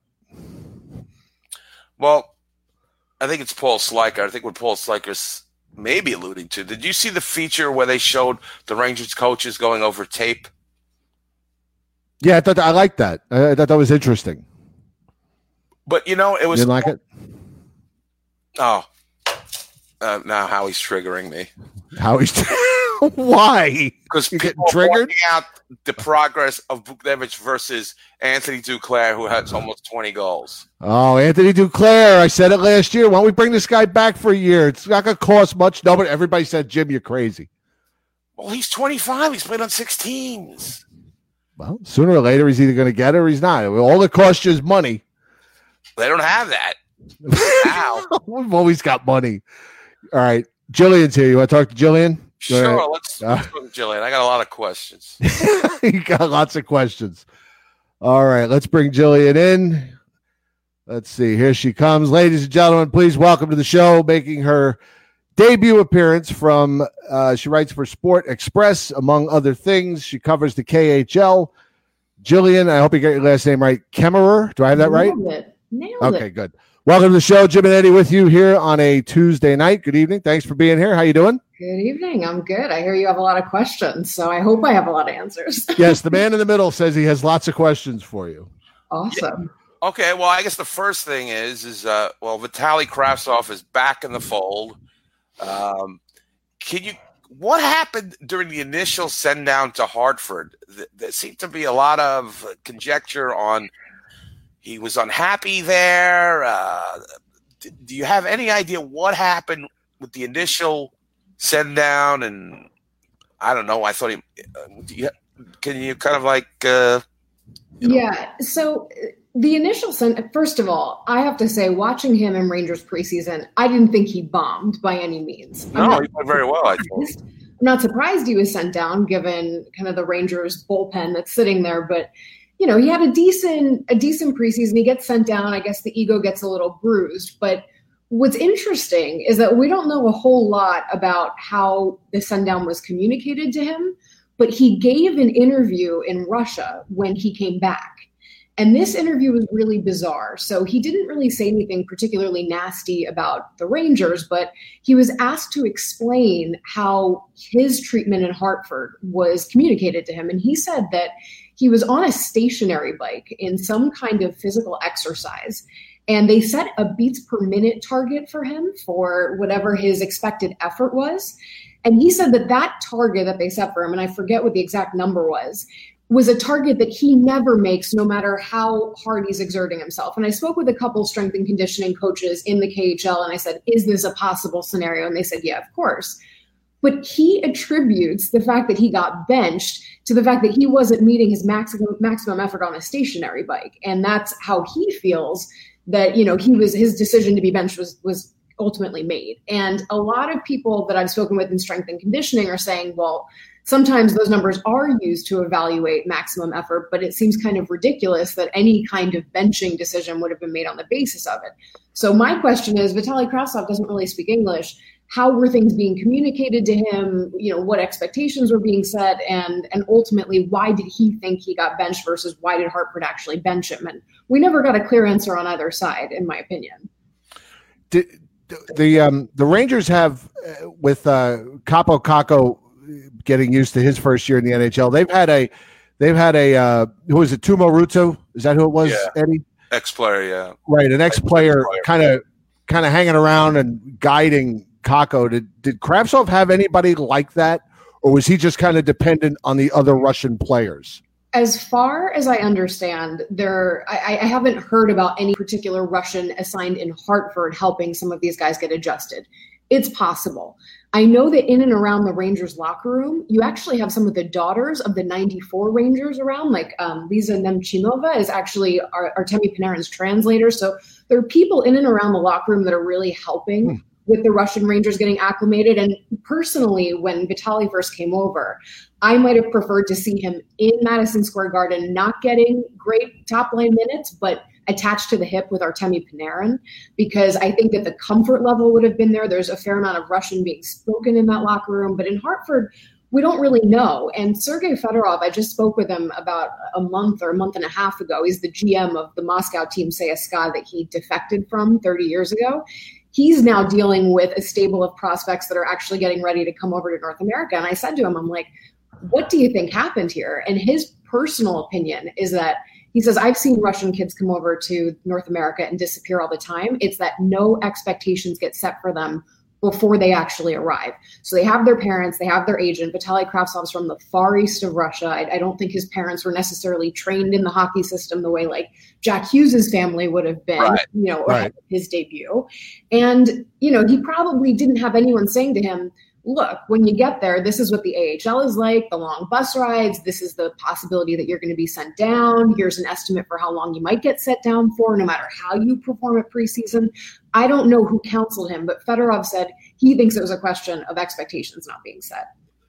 well, I think it's Paul Sliker. I think what Paul Sliker's maybe alluding to. Did you see the feature where they showed the Rangers coaches going over tape? Yeah, I thought I liked that. I, I thought that was interesting. But you know, it You was didn't like it? oh, uh, now Howie's triggering me. How he's Why? Because You people getting are triggered? pointing out the progress of Vukcevic versus Anthony Duclair, who has almost twenty goals. Oh, Anthony Duclair. I said it last year. Why don't we bring this guy back for a year? It's not going to cost much. No, but everybody said, Jim, you're crazy. Well, he's twenty-five. He's played on six teams. Well, sooner or later, he's either going to get it or he's not. All it costs you is money. They don't have that now. We've always got money. All right. Jillian's here. You want to talk to Jillian? Sure. Right. Let's, let's go to Jillian. I got a lot of questions. You got lots of questions. All right. Let's bring Jillian in. Let's see. Here she comes. Ladies and gentlemen, please welcome to the show, making her debut appearance from, uh, she writes for Sport Express, among other things. She covers the K H L. Jillian, I hope you got your last name right. Kemmerer. Do I have that right? Nailed it. Nailed Okay, it. good. Welcome to the show. Jim and Eddie with you here on a Tuesday night. Good evening. Thanks for being here. How you doing? Good evening. I'm good. I hear you have a lot of questions, so I hope I have a lot of answers. Yes, the man in the middle says he has lots of questions for you. Awesome. Okay. Well, I guess the first thing is, is uh, well, Vitaly Kravtsov is back in the fold. Um, can you? What happened during the initial send down to Hartford? There seemed to be a lot of conjecture on. He was unhappy there. Uh, do you have any idea what happened with the initial send down? And I don't know. I thought he. Uh, do you, can you kind of like? Uh, you know. Yeah. So the initial send. First of all, I have to say, watching him in Rangers preseason, I didn't think he bombed by any means. No, not, he played very well. I thought. I'm not surprised he was sent down, given kind of the Rangers bullpen that's sitting there, but. You know, he had a decent a decent preseason. He gets sent down. I guess the ego gets a little bruised. But what's interesting is that we don't know a whole lot about how the send down was communicated to him. But he gave an interview in Russia when he came back. And this interview was really bizarre. So he didn't really say anything particularly nasty about the Rangers, but he was asked to explain how his treatment in Hartford was communicated to him. And he said that he was on a stationary bike in some kind of physical exercise, and they set a beats per minute target for him for whatever his expected effort was. And he said that that target that they set for him, and I forget what the exact number was, was a target that he never makes no matter how hard he's exerting himself. And I spoke with a couple strength and conditioning coaches in the K H L, and I said, is this a possible scenario? And they said, yeah, of course. But he attributes the fact that he got benched to the fact that he wasn't meeting his maximum maximum effort on a stationary bike. And that's how he feels that, you know, he was, his decision to be benched was, was ultimately made. And a lot of people that I've spoken with in strength and conditioning are saying, well, sometimes those numbers are used to evaluate maximum effort, but it seems kind of ridiculous that any kind of benching decision would have been made on the basis of it. So my question is, Vitaly Kravtsov doesn't really speak English. How were things being communicated to him? You know, what expectations were being set, and and ultimately, why did he think he got benched versus why did Hartford actually bench him? And we never got a clear answer on either side, in my opinion. Did, the um, the Rangers have uh, with uh, Capo Caco getting used to his first year in the N H L. They've had a they've had a uh, who was it? Tumo Russo? Is that who it was? Yeah. Eddie, Ex-player, yeah, right, an ex-player, kind of kind of hanging around and guiding Kako. Did did Kravtsov have anybody like that, or was he just kind of dependent on the other Russian players? As far as I understand, there I, I haven't heard about any particular Russian assigned in Hartford helping some of these guys get adjusted. It's possible. I know that in and around the Rangers locker room, you actually have some of the daughters of the ninety-four Rangers around, like um, Lisa Nemchinova is actually Ar- Artemi Panarin's translator. So there are people in and around the locker room that are really helping hmm. with the Russian Rangers getting acclimated. And personally, when Vitaly first came over, I might have preferred to see him in Madison Square Garden, not getting great top line minutes, but attached to the hip with Artemi Panarin, because I think that the comfort level would have been there. There's a fair amount of Russian being spoken in that locker room, but in Hartford, we don't really know. And Sergei Fedorov, I just spoke with him about a month or a month and a half ago. He's the G M of the Moscow team, C S K A, that he defected from thirty years ago. He's now dealing with a stable of prospects that are actually getting ready to come over to North America. And I said to him, I'm like, what do you think happened here? And his personal opinion is that he says, I've seen Russian kids come over to North America and disappear all the time. It's that no expectations get set for them before they actually arrive. So they have their parents, they have their agent. Vitaly Kravtsov's from the far east of Russia. I, I don't think his parents were necessarily trained in the hockey system the way like Jack Hughes's family would have been, Right. you know, Right. his debut. And, you know, he probably didn't have anyone saying to him, look, when you get there, this is what the A H L is like, the long bus rides. This is the possibility that you're going to be sent down. Here's an estimate for how long you might get set down for, no matter how you perform at preseason. I don't know who counseled him, but Fedorov said he thinks it was a question of expectations not being set.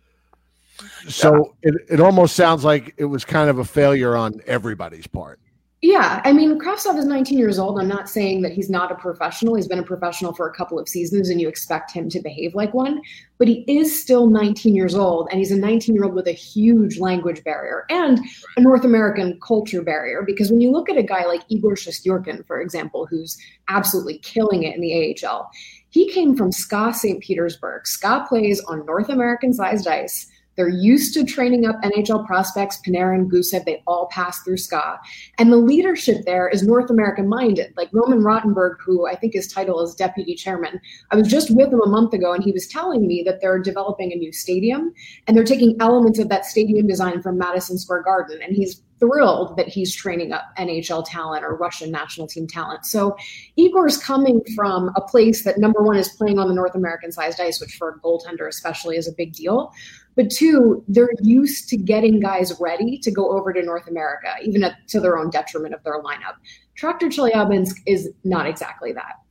So it, it almost sounds like it was kind of a failure on everybody's part. Yeah, I mean, Kravtsov is nineteen years old. I'm not saying that he's not a professional. He's been a professional for a couple of seasons, and you expect him to behave like one. But he is still nineteen years old, and he's a nineteen-year-old with a huge language barrier and a North American culture barrier. Because when you look at a guy like Igor Shesterkin, for example, who's absolutely killing it in the A H L, he came from S K A Saint Petersburg. S K A plays on North American-sized ice. They're used to training up N H L prospects. Panarin, Gusev, they all pass through S K A. And the leadership there is North American-minded. Like Roman Rottenberg, who I think his title is deputy chairman. I was just with him a month ago, and he was telling me that they're developing a new stadium, and they're taking elements of that stadium design from Madison Square Garden. And he's thrilled that he's training up N H L talent or Russian national team talent. So Igor's coming from a place that, number one, is playing on the North American-sized ice, which for a goaltender especially is a big deal. But two, they're used to getting guys ready to go over to North America, even at, to their own detriment of their lineup. Traktor Chelyabinsk is not exactly that.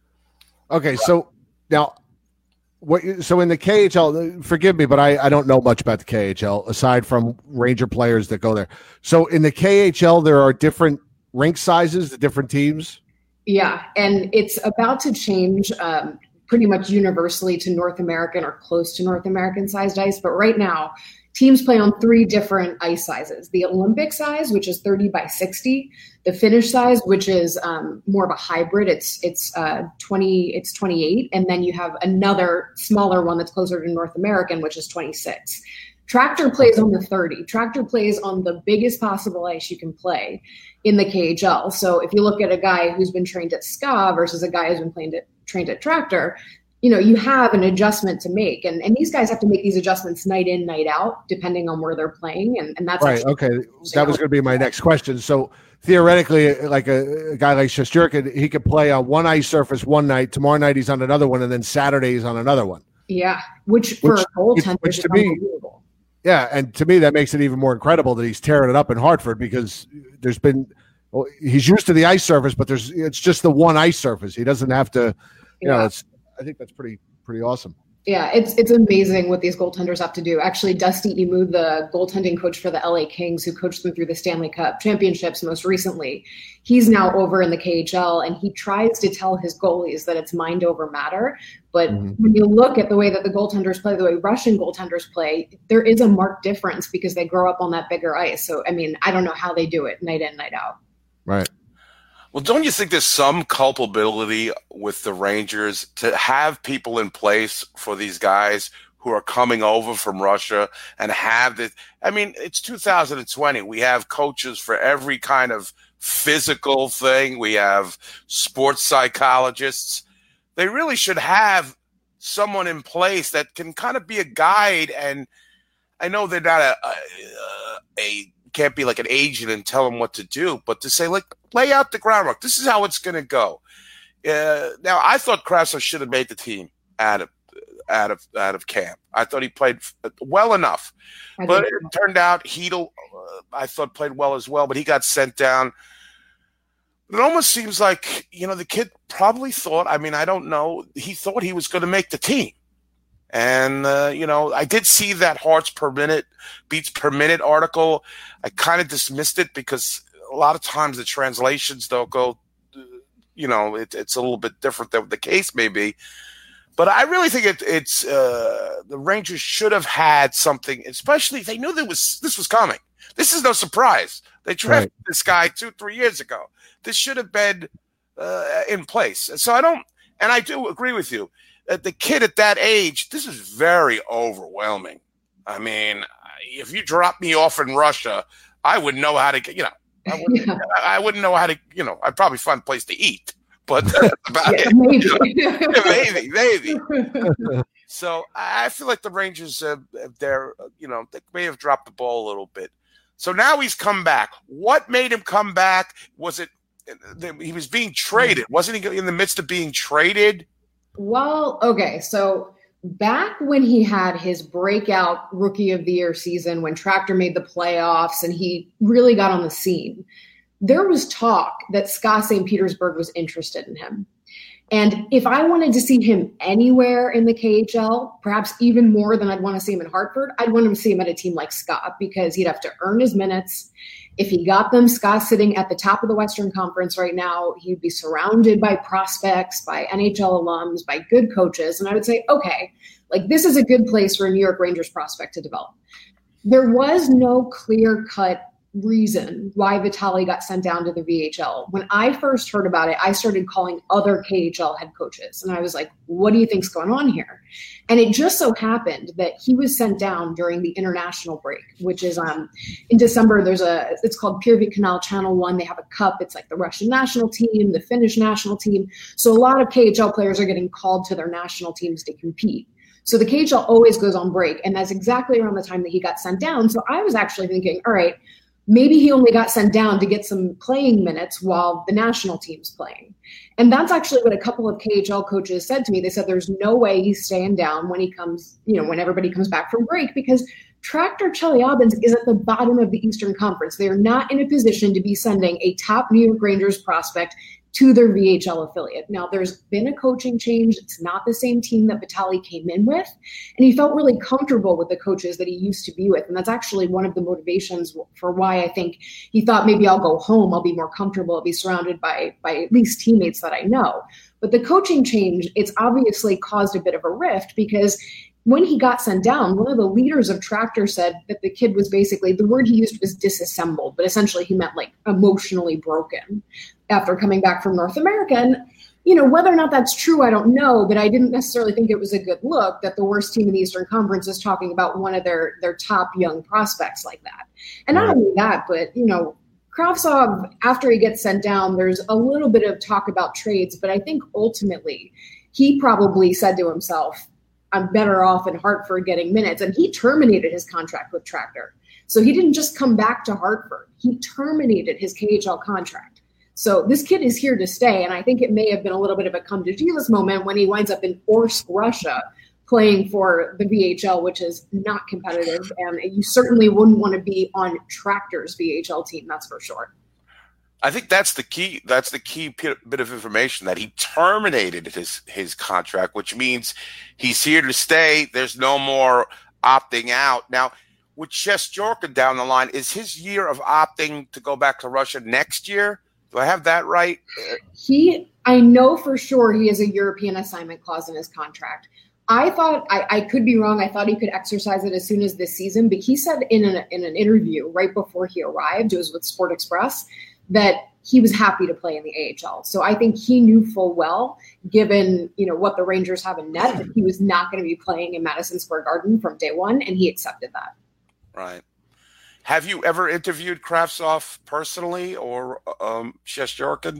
Okay, so now, what? So in the K H L, forgive me, but I, I don't know much about the K H L aside from Ranger players that go there. So in the K H L, there are different rink sizes, the different teams. Yeah, and it's about to change um, pretty much universally to North American or close to North American sized ice. But right now, teams play on three different ice sizes. The Olympic size, which is thirty by sixty, the Finnish size, which is um, more of a hybrid. It's it's uh, twenty, it's twenty-eight, and then you have another smaller one that's closer to North American, which is twenty-six. Traktor plays on the thirty. Traktor plays on the biggest possible ice you can play in the K H L. So if you look at a guy who's been trained at S K A versus a guy who's been trained at, trained at Traktor, you know, you have an adjustment to make. And, and these guys have to make these adjustments night in, night out, depending on where they're playing. And, and that's right. Okay. That was going to be my next question. So theoretically, like a, a guy like Shesterkin, he could play on one ice surface one night, tomorrow night he's on another one, and then Saturday he's on another one. Yeah. Which for which, a goaltender which, which is to me, unbelievable. Yeah, and to me that makes it even more incredible that he's tearing it up in Hartford, because there's been well, he's used to the ice surface, but there's it's just the one ice surface. He doesn't have to, you Yeah. know. It's I think that's pretty pretty awesome. Yeah, it's it's amazing what these goaltenders have to do. Actually, Dusty Emu, the goaltending coach for the L A Kings, who coached them through the Stanley Cup championships most recently, he's now over in the K H L, and he tries to tell his goalies that it's mind over matter. But Mhm. when you look at the way that the goaltenders play, the way Russian goaltenders play, there is a marked difference because they grow up on that bigger ice. So, I mean, I don't know how they do it night in, night out. Right. Well, don't you think there's some culpability with the Rangers to have people in place for these guys who are coming over from Russia and have this? I mean, it's two thousand twenty. We have coaches for every kind of physical thing. We have sports psychologists. They really should have someone in place that can kind of be a guide. And I know they're not a, a, a can't be like an agent and tell them what to do, but to say, like, lay out the groundwork. This is how it's going to go. Uh, now, I thought Kravtsov should have made the team out of out of out of camp. I thought he played well enough, I but think- it turned out Hedl, uh, I thought, played well as well, but he got sent down. It almost seems like, you know, the kid probably thought, I mean, I don't know, he thought he was going to make the team. And, uh, you know, I did see that Hearts per minute, beats per minute article. I kind of dismissed it because a lot of times the translations don't go, you know, it, it's a little bit different than the case may be. But I really think it, it's uh, the Rangers should have had something, especially they knew there was this was coming. This is no surprise. They drafted Right. this guy two, three years ago. This should have been uh, in place. So I don't, and I do agree with you. That the kid at that age, this is very overwhelming. I mean, if you drop me off in Russia, I wouldn't know how to get, you know, I wouldn't, Yeah. I wouldn't know how to, you know, I'd probably find a place to eat. but that's about Yeah, it. maybe. Yeah, maybe, maybe. So I feel like the Rangers, uh, they're, you know, they may have dropped the ball a little bit. So now he's come back. What made him come back? Was it he was being traded? Wasn't he in the midst of being traded? Well, okay, so back when he had his breakout Rookie of the Year season, when Tractor made the playoffs and he really got on the scene, there was talk that Scott Saint Petersburg was interested in him. And if I wanted to see him anywhere in the K H L, perhaps even more than I'd want to see him in Hartford, I'd want to see him at a team like Scott, because he'd have to earn his minutes. If he got them, Scott's sitting at the top of the Western Conference right now. He'd be surrounded by prospects, by N H L alums, by good coaches. And I would say, okay, like this is a good place for a New York Rangers prospect to develop. There was no clear-cut reason why Vitaly got sent down to the V H L. When I first heard about it, I started calling other K H L head coaches. And I was like, what do you think's going on here? And it just so happened that he was sent down during the international break, which is um in December. There's a, it's called Pirvik Canal Channel One. They have a cup. It's like the Russian national team, the Finnish national team. So a lot of K H L players are getting called to their national teams to compete. So the K H L always goes on break. And that's exactly around the time that he got sent down. So I was actually thinking, all right, maybe he only got sent down to get some playing minutes while the national team's playing. And that's actually what a couple of K H L coaches said to me. They said there's no way he's staying down when he comes, you know, when everybody comes back from break, because Tractor Chelyabinsk is at the bottom of the Eastern Conference. They are not in a position to be sending a top New York Rangers prospect to their V H L affiliate. Now, there's been a coaching change. It's not the same team that Vitaly came in with. And he felt really comfortable with the coaches that he used to be with. And that's actually one of the motivations for why I think he thought maybe I'll go home. I'll be more comfortable. I'll be surrounded by, by at least teammates that I know. But the coaching change, it's obviously caused a bit of a rift, because when he got sent down, one of the leaders of Tractor said that the kid was basically, the word he used was disassembled, but essentially he meant like emotionally broken after coming back from North America. And, you know, whether or not that's true, I don't know, but I didn't necessarily think it was a good look that the worst team in the Eastern Conference is talking about one of their, their top young prospects like that. And not only that, but, you know, Kravtsov, after he gets sent down, there's a little bit of talk about trades, but I think ultimately he probably said to himself, I'm better off in Hartford getting minutes. And he terminated his contract with Tractor. So he didn't just come back to Hartford. He terminated his K H L contract. So this kid is here to stay. And I think it may have been a little bit of a come to Jesus moment when he winds up in Orsk, Russia, playing for the V H L, which is not competitive. And you certainly wouldn't want to be on Tractor's V H L team. That's for sure. I think that's the key. That's the key bit of information, that he terminated his, his contract, which means he's here to stay. There's no more opting out. Now, with Shesterkin down the line, is his year of opting to go back to Russia next year? Do I have that right? He, I know for sure he has a European assignment clause in his contract. I thought, I, I could be wrong. I thought he could exercise it as soon as this season, but he said in an, in an interview right before he arrived, it was with Sport Express, that he was happy to play in the A H L. So I think he knew full well, given, you know, what the Rangers have in net, that he was not going to be playing in Madison Square Garden from day one, and he accepted that. Right. Have you ever interviewed Kravtsov personally, or um, Shesterkin?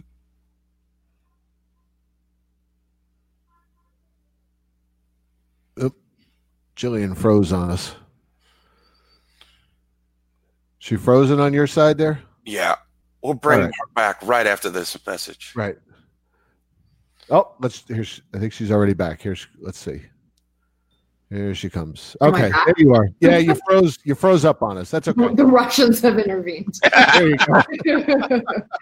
Oop. Jillian froze on us. She frozen on your side there? Yeah. We'll bring right. her back right after this message. Right. Oh, let's. Here's. I think she's already back. Here's. Let's see. Here she comes. Okay, oh there you are. Yeah, you froze. You froze up on us. That's okay. The Russians have intervened. There you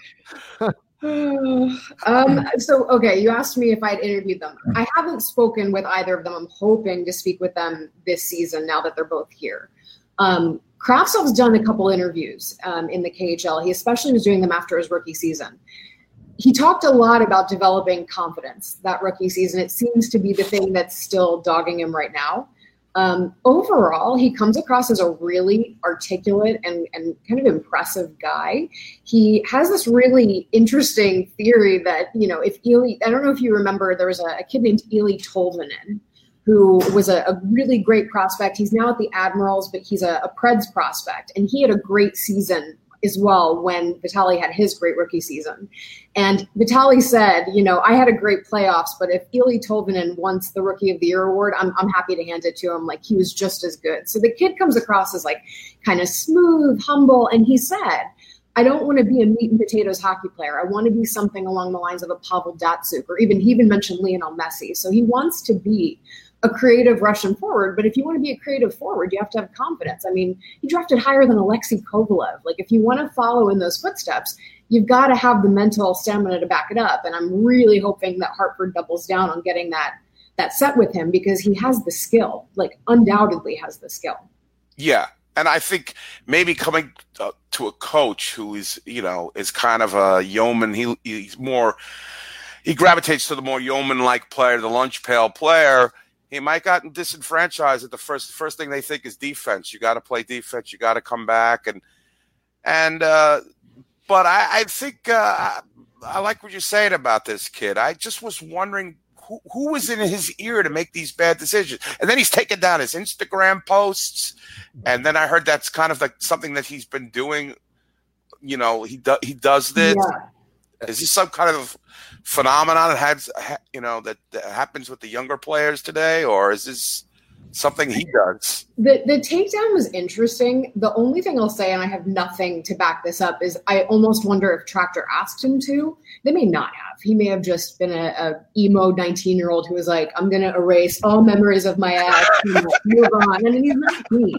go. um, so, okay, you asked me if I'd interviewed them. I haven't spoken with either of them. I'm hoping to speak with them this season now that they're both here. Um, Kravtsov's done a couple interviews um, in the K H L. He especially was doing them after his rookie season. He talked a lot about developing confidence that rookie season. It seems to be the thing that's still dogging him right now. Um, overall, he comes across as a really articulate and, and kind of impressive guy. He has this really interesting theory that, you know, if Eeli, I don't know if you remember, there was a, a kid named Eeli Tolvanen, who was a, a really great prospect. He's now at the Admirals, but he's a, a Preds prospect. And he had a great season as well when Vitaly had his great rookie season. And Vitaly said, you know, I had a great playoffs, but if Eeli Tolvanen wants the Rookie of the Year award, I'm, I'm happy to hand it to him. Like, he was just as good. So the kid comes across as like kind of smooth, humble. And he said, I don't want to be a meat and potatoes hockey player. I want to be something along the lines of a Pavel Datsyuk, or even he even mentioned Lionel Messi. So he wants to be a creative Russian forward, but if you want to be a creative forward, you have to have confidence. I mean, he drafted higher than Alexei Kovalev. Like, if you want to follow in those footsteps, you've got to have the mental stamina to back it up. And I'm really hoping that Hartford doubles down on getting that that set with him, because he has the skill, like undoubtedly has the skill. Yeah. And I think maybe coming uh, to a coach who is, you know, is kind of a yeoman, he he's more, he gravitates to the more yeoman-like player, the lunch pail player. He might gotten disenfranchised at the first first thing they think is defense. You got to play defense. You got to come back. And, and, uh, but I, I think uh, I like what you're saying about this kid. I just was wondering who, who was in his ear to make these bad decisions. And then he's taken down his Instagram posts. And then I heard that's kind of like something that he's been doing. You know, he, do, he does this. Yeah. Is this some kind of phenomenon that has, you know, that, that happens with the younger players today, or is this something he does? The the takedown was interesting. The only thing I'll say, and I have nothing to back this up, is I almost wonder if Tractor asked him to. They may not have. He may have just been a, a emo nineteen-year-old who was like, I'm going to erase all memories of my ex and move on. And he's not me.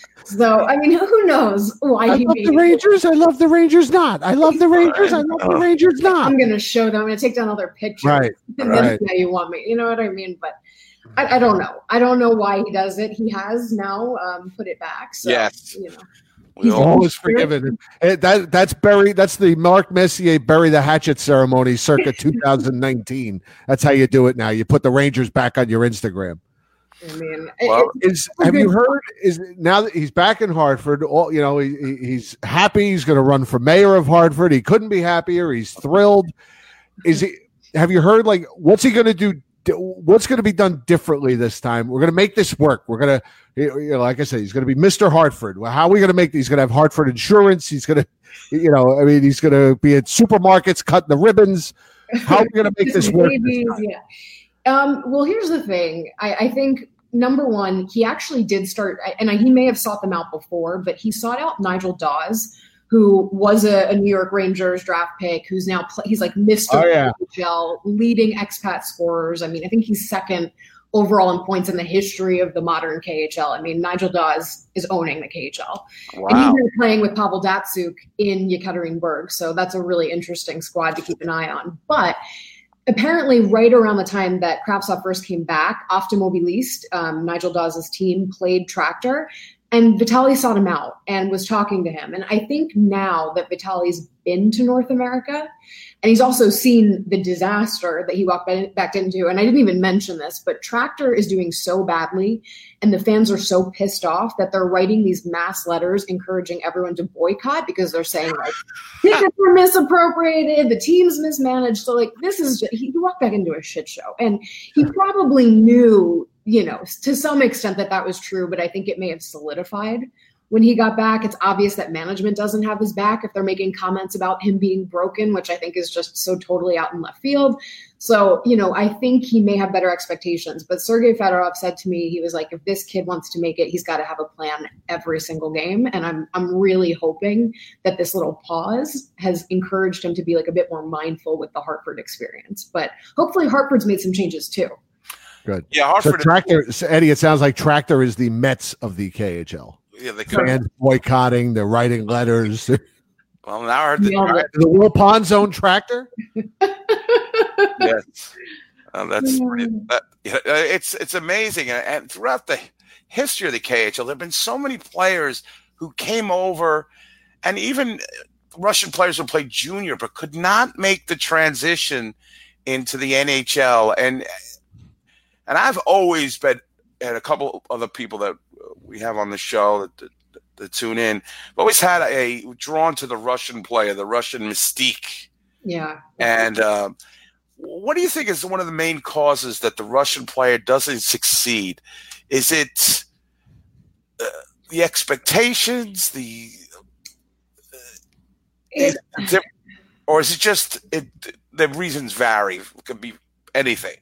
So, I mean, who knows why I he love made the Rangers. I love the Rangers not. I love the Rangers. I love the Rangers not. I'm going to show them. I'm going to take down all their pictures. Right. And right. then now you want me. You know what I mean? But I, I don't know. I don't know why he does it. He has now um, put it back. So, yes. you know. He's always forgiven. And that that's Barry. That's the Mark Messier bury the hatchet ceremony, circa two thousand nineteen. That's how you do it now. You put the Rangers back on your Instagram. I mean, well, is have you heard? Is now that he's back in Hartford? All you know, he, he's happy. He's going to run for mayor of Hartford. He couldn't be happier. He's thrilled. Is he? Have you heard? Like, what's he going to do? What's going to be done differently this time? We're going to make this work. We're going to, you know, like I said, he's going to be Mister Hartford. Well, how are we going to make? He's going to have Hartford insurance. He's going to, you know, I mean, he's going to be at supermarkets cutting the ribbons. How are we going to make this work? Babies, this yeah. Um, well, here's the thing. I, I think, number one, he actually did start, and he may have sought them out before, but he sought out Nigel Dawes, who was a, a New York Rangers draft pick, who's now, play, he's like Mister Oh, yeah. K H L, leading expat scorers. I mean, I think he's second overall in points in the history of the modern K H L. I mean, Nigel Dawes is owning the K H L. Wow. And he's been playing with Pavel Datsyuk in Yekaterinburg, so that's a really interesting squad to keep an eye on. But apparently, right around the time that Kravtsov first came back, Optimobilist, um, Nigel Dawes' team, played Tractor, and Vitaly sought him out and was talking to him. And I think now that Vitaly's been to North America, and he's also seen the disaster that he walked back into, and I didn't even mention this, but Tractor is doing so badly, and the fans are so pissed off that they're writing these mass letters encouraging everyone to boycott, because they're saying, like, tickets were misappropriated, the team's mismanaged. So, like, this is just, he walked back into a shit show. And he probably knew, you know, to some extent that that was true, but I think it may have solidified when he got back. It's obvious that management doesn't have his back if they're making comments about him being broken, which I think is just so totally out in left field. So, you know, I think he may have better expectations. But Sergei Fedorov said to me, he was like, if this kid wants to make it, he's got to have a plan every single game. And I'm I'm really hoping that this little pause has encouraged him to be like a bit more mindful with the Hartford experience. But hopefully Hartford's made some changes too. Good. Yeah, Hartford. So Tractor, so Eddie, it sounds like Tractor is the Mets of the K H L. Yeah, they could. Fans boycotting, they're writing letters. Well, now I heard the, Yeah. The Will Pond Zone Tractor? yes, uh, that's pretty, that, yeah, it's it's amazing, and, and throughout the history of the K H L, there have been so many players who came over, and even Russian players who played junior but could not make the transition into the N H L, and and I've always been, and a couple other people that we have on the show that, that, that tune in, I've always had a drawn to the Russian player, the Russian mystique. Yeah. And uh, what do you think is one of the main causes that the Russian player doesn't succeed? Is it uh, the expectations, the uh, Is it, or is it just it, the reasons vary? It could be anything.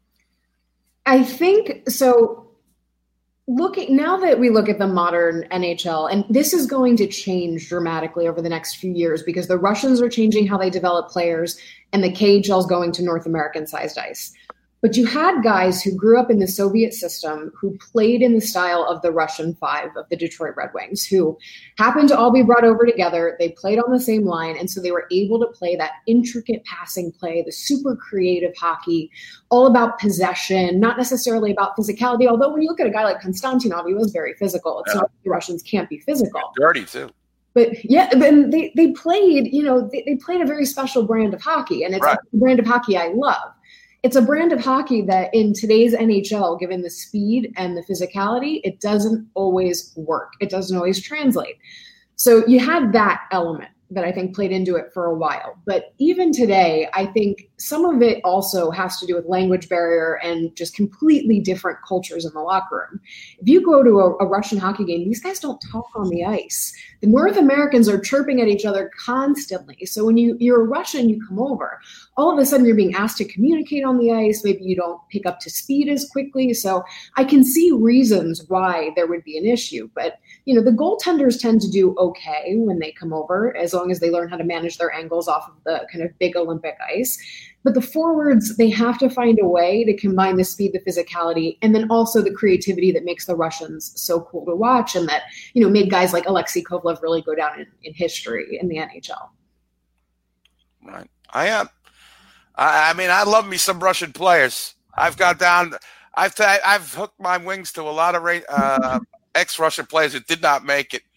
I think so. Looking now that we look at the modern N H L, and this is going to change dramatically over the next few years because the Russians are changing how they develop players, and the K H L is going to North American-sized ice. But you had guys who grew up in the Soviet system who played in the style of the Russian Five of the Detroit Red Wings, who happened to all be brought over together. They played on the same line, and so they were able to play that intricate passing play, the super creative hockey, all about possession, not necessarily about physicality. Although when you look at a guy like Konstantinov, he was very physical. It's yeah. not that the Russians can't be physical. Dirty, too. But yeah, then they, they played, you know, they, they played a very special brand of hockey, and it's right. a brand of hockey I love. It's a brand of hockey that in today's N H L, given the speed and the physicality, it doesn't always work. It doesn't always translate. So you had that element that I think played into it for a while. But even today, I think some of it also has to do with language barrier and just completely different cultures in the locker room. If you go to a, a Russian hockey game, these guys don't talk on the ice. The North Americans are chirping at each other constantly. So when you, you're a Russian, you come over, all of a sudden you're being asked to communicate on the ice. Maybe you don't pick up to speed as quickly. So I can see reasons why there would be an issue. But, you know, the goaltenders tend to do okay when they come over, as long as they learn how to manage their angles off of the kind of big Olympic ice. But the forwards, they have to find a way to combine the speed, the physicality, and then also the creativity that makes the Russians so cool to watch and that, you know, made guys like Alexei Kovalev really go down in, in history in the N H L. Right. I am. I, I mean, I love me some Russian players. I've got down. I've t- I've hooked my wings to a lot of uh, ex-Russian players that did not make it.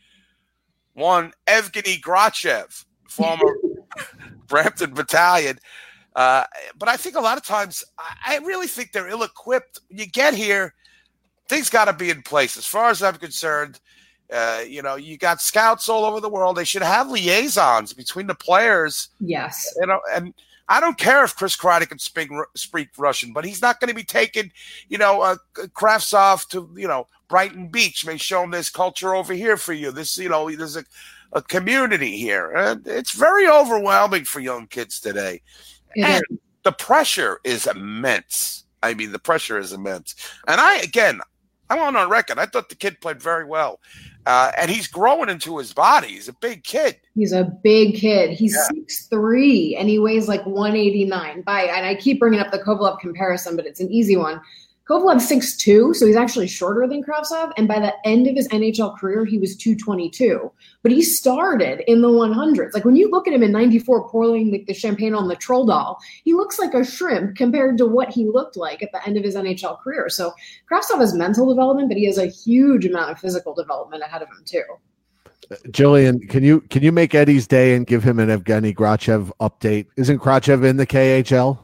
One, Evgeny Grachev, former Brampton Battalion. Uh, but I think a lot of times, I, I really think they're ill-equipped. When you get here, things got to be in place. As far as I'm concerned, uh, you know, you got scouts all over the world. They should have liaisons between the players. Yes. You know, and I don't care if Chris Kreider can speak, speak Russian, but he's not going to be taking, you know, uh, Kravtsov to, you know, Brighton Beach. May show him this culture over here for you. This, you know, there's a, a community here. And it's very overwhelming for young kids today. It and is. The pressure is immense. I mean, the pressure is immense. And I, again, I'm on record. I thought the kid played very well. Uh, and he's growing into his body. He's a big kid. He's a big kid. He's yeah. six three, and he weighs like one eighty-nine. By, and I keep bringing up the Kovalev comparison, but it's an easy one. Kovalev's six two, so he's actually shorter than Kravtsov. And by the end of his N H L career, he was two twenty-two. But he started in the hundreds. Like when you look at him in ninety-four pouring the, the champagne on the troll doll, he looks like a shrimp compared to what he looked like at the end of his N H L career. So Kravtsov has mental development, but he has a huge amount of physical development ahead of him too. Jillian, can you can you make Eddie's day and give him an Evgeny Grachev update? Isn't Grachev in the K H L?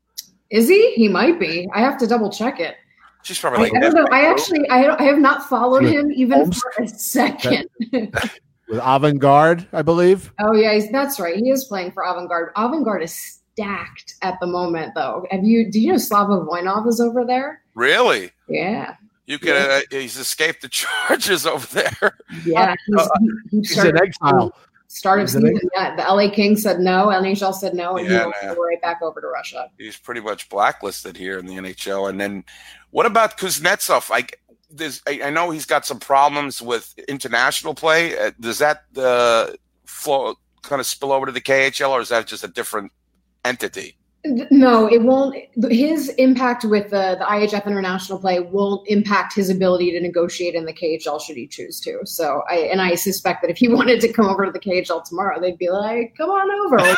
Is he? He might be. I have to double check it. She's probably like, I, I don't know. I actually, I, I have not followed him even for a second. With Avangard, I believe. Oh yeah, he's, that's right. He is playing for Avangard. Avangard is stacked at the moment, though. Have you? Do you know Slava Voinov is over there? Really? Yeah. You can. Yeah. Uh, he's escaped the charges over there. Yeah, he's, uh, he, he he's in exile. Start of season, yeah. The L A Kings said no, N H L said no, and yeah, he went nah. right back over to Russia. He's pretty much blacklisted here in the N H L. And then, what about Kuznetsov? I, there's, I, I know he's got some problems with international play. Uh, does that uh, flow kind of spill over to the K H L, or is that just a different entity? No, it won't. His impact with the, the I H F international play won't impact his ability to negotiate in the K H L should he choose to. So, I and I suspect that if he wanted to come over to the K H L tomorrow, they'd be like, "Come on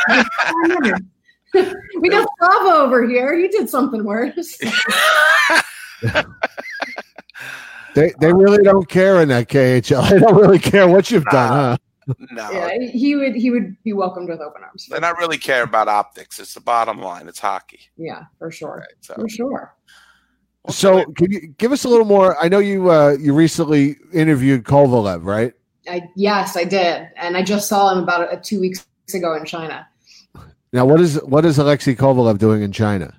over. We got Slava over here. He did something worse." they they really don't care in that K H L. They don't really care what you've done, huh? No, yeah, he would he would be welcomed with open arms. They not really care about optics. It's the bottom line. It's hockey. Yeah, for sure. Right, so. For sure. So, can you give us a little more? I know you uh, you recently interviewed Kovalev, right? I yes, I did, and I just saw him about a, two weeks ago in China. Now, what is what is Alexei Kovalev doing in China?